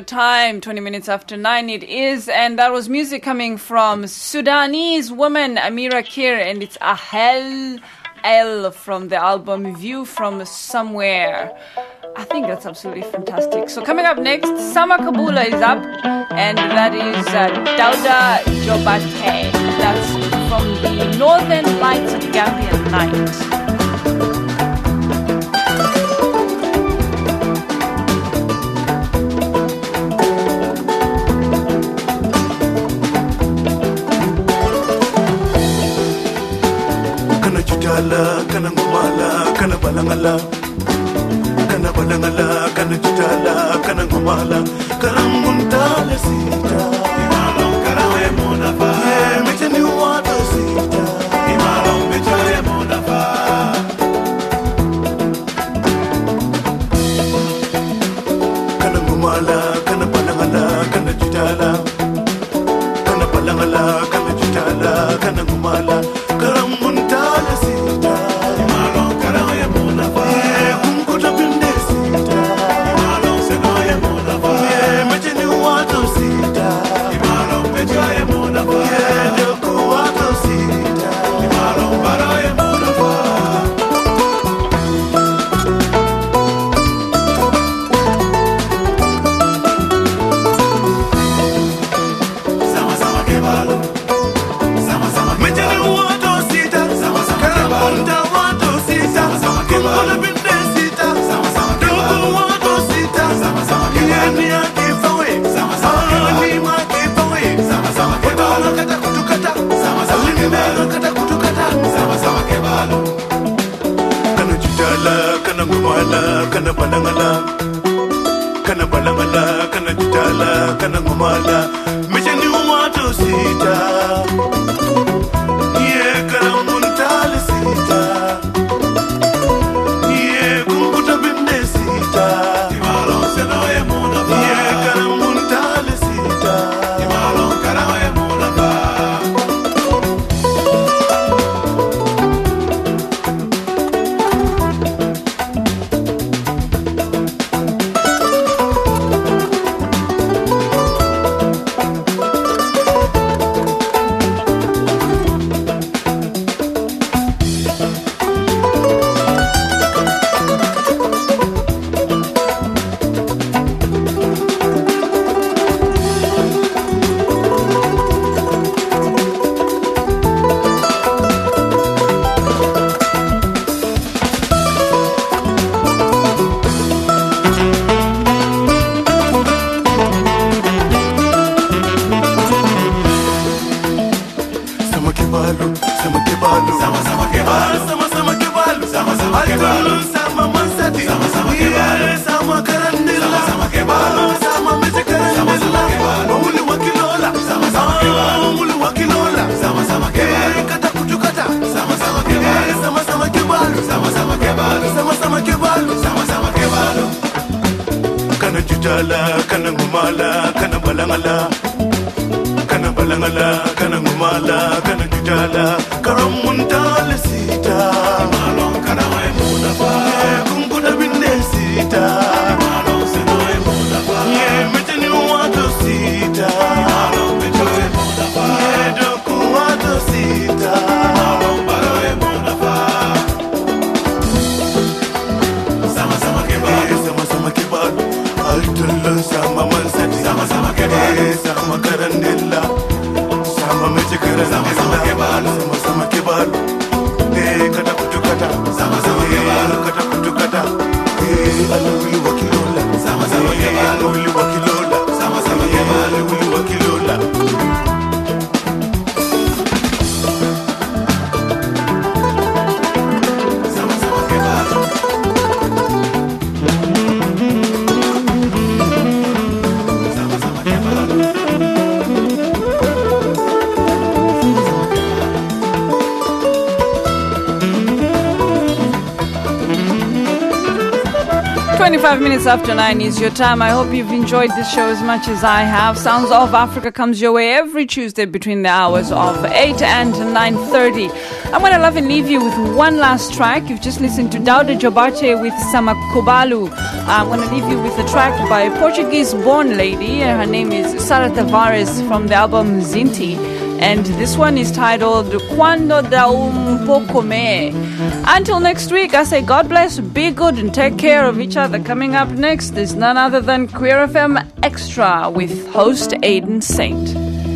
your time. 20 minutes after 9 it is. And that was music coming from Sudanese woman Amira Kir, and it's Ahel El from the album View from Somewhere. I think that's absolutely fantastic. So coming up next, Sama Kabula is up, and that is Dauda Jobate. That's from the Northern Lights of Gambian Night. Kana ngumala, kana balangala, kana balangala, kana jitala, kana ngumala, kana muntala sita. Imalo karawe munafa, mechani wata sita. Imalo mechare munafa. Kana ngumala, kana balangala, kana jitala, kana balangala, kana jitala, kana ngumala, kana muntala sita. Kana balangala, kana balangala, kana jitala, kana ngumala, mechani watu sita. Ye kana muntali sita. Ye kumputa binde sita. Imalo senoye munafa. Ye kana muntali sita. Imalo karawe munafa. Kana ngumala, kana balangala, kana balangala, kana ngumala, kana jitala, karamuntala sita. Imalo karawe munafa, kumputa binde sita. Imalo senoye munafa, ye mechani watu sita. Imalo mechoye munafa, ye doku watu sita. Imalo baroye munafa. Sama sama kebalo, sama sama kebalo. Altulu sama mansati, sama sama kebalo, sama karandilla, sama meche karandilla, sama kebalo, sama kebalo. Kata kutukata, sama kebalo, kata kutukata. Alawili wakilola, sama kebalo, alawili wakilola, sama kebalo, alawili wakilola. 25 minutes after 9 is your time. I hope you've enjoyed this show as much as I have. Sounds of Africa comes your way every Tuesday between the hours of 8 and 9:30. I'm going to love and leave you with one last track. You've just listened to Dauda Jobate with Samakubalu. I'm going to leave you with a track by a Portuguese-born lady. Her name is Sara Tavares from the album Zinti. And this one is titled Quando Dá Pouco Me. Until next week, I say God bless, be good, and take care of each other. Coming up next is none other than Queer FM Extra with host Aiden Saint.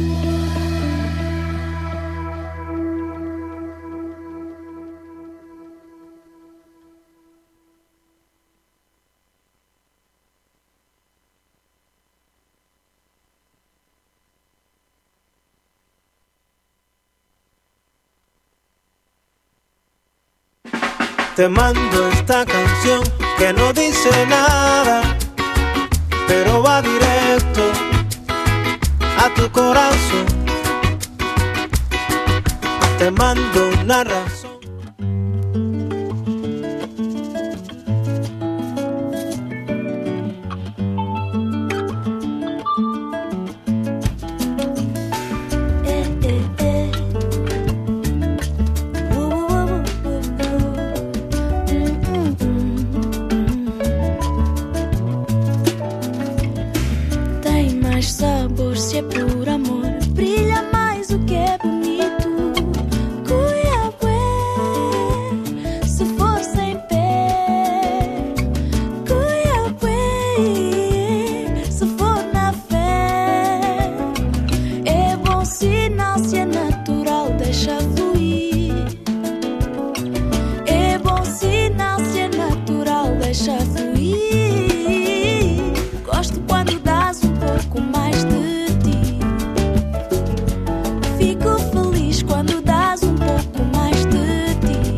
Te mando esta canción que no dice nada, pero va directo a tu corazón. Te mando una razón. Se é por amor, brilha mais o que é bonito. Cuiabué, se for sem pé. Cuiabué, se for na fé. É bom sinal se é natural, deixa fluir. É bom sinal se é natural, deixa fluir. Gosto quando dás um pouco mais de quando dás um pouco mais de ti.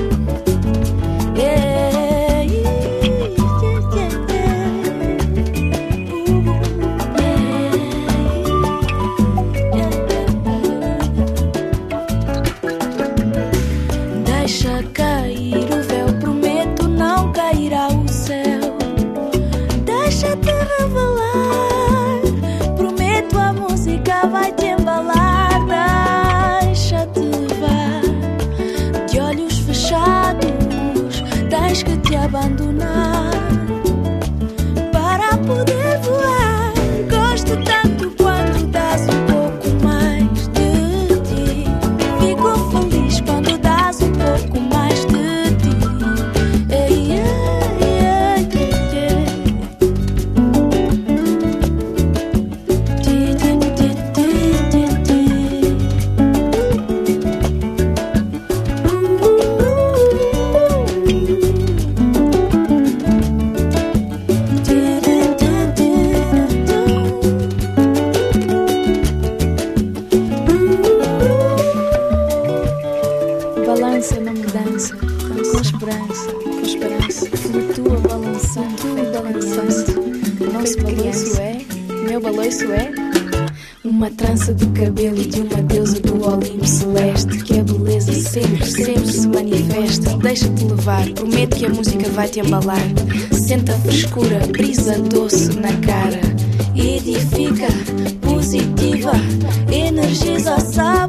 Deixa cair o véu, prometo não cairá o céu. Deixa-te revelar, prometo a música vai te embalar. Tens que te abandonar para poder voar. Gosto tanto quando dás um pouco mais de ti. Fico feliz quando dás um pouco mais de ti. Ei, ei, ei, Isso é uma trança de cabelo de uma deusa do Olimpo celeste, que a beleza sempre, sempre se manifesta. Deixa-te levar, prometo que a música vai te embalar. Sente a frescura, brisa doce na cara. Edifica, positiva, energiza, sai.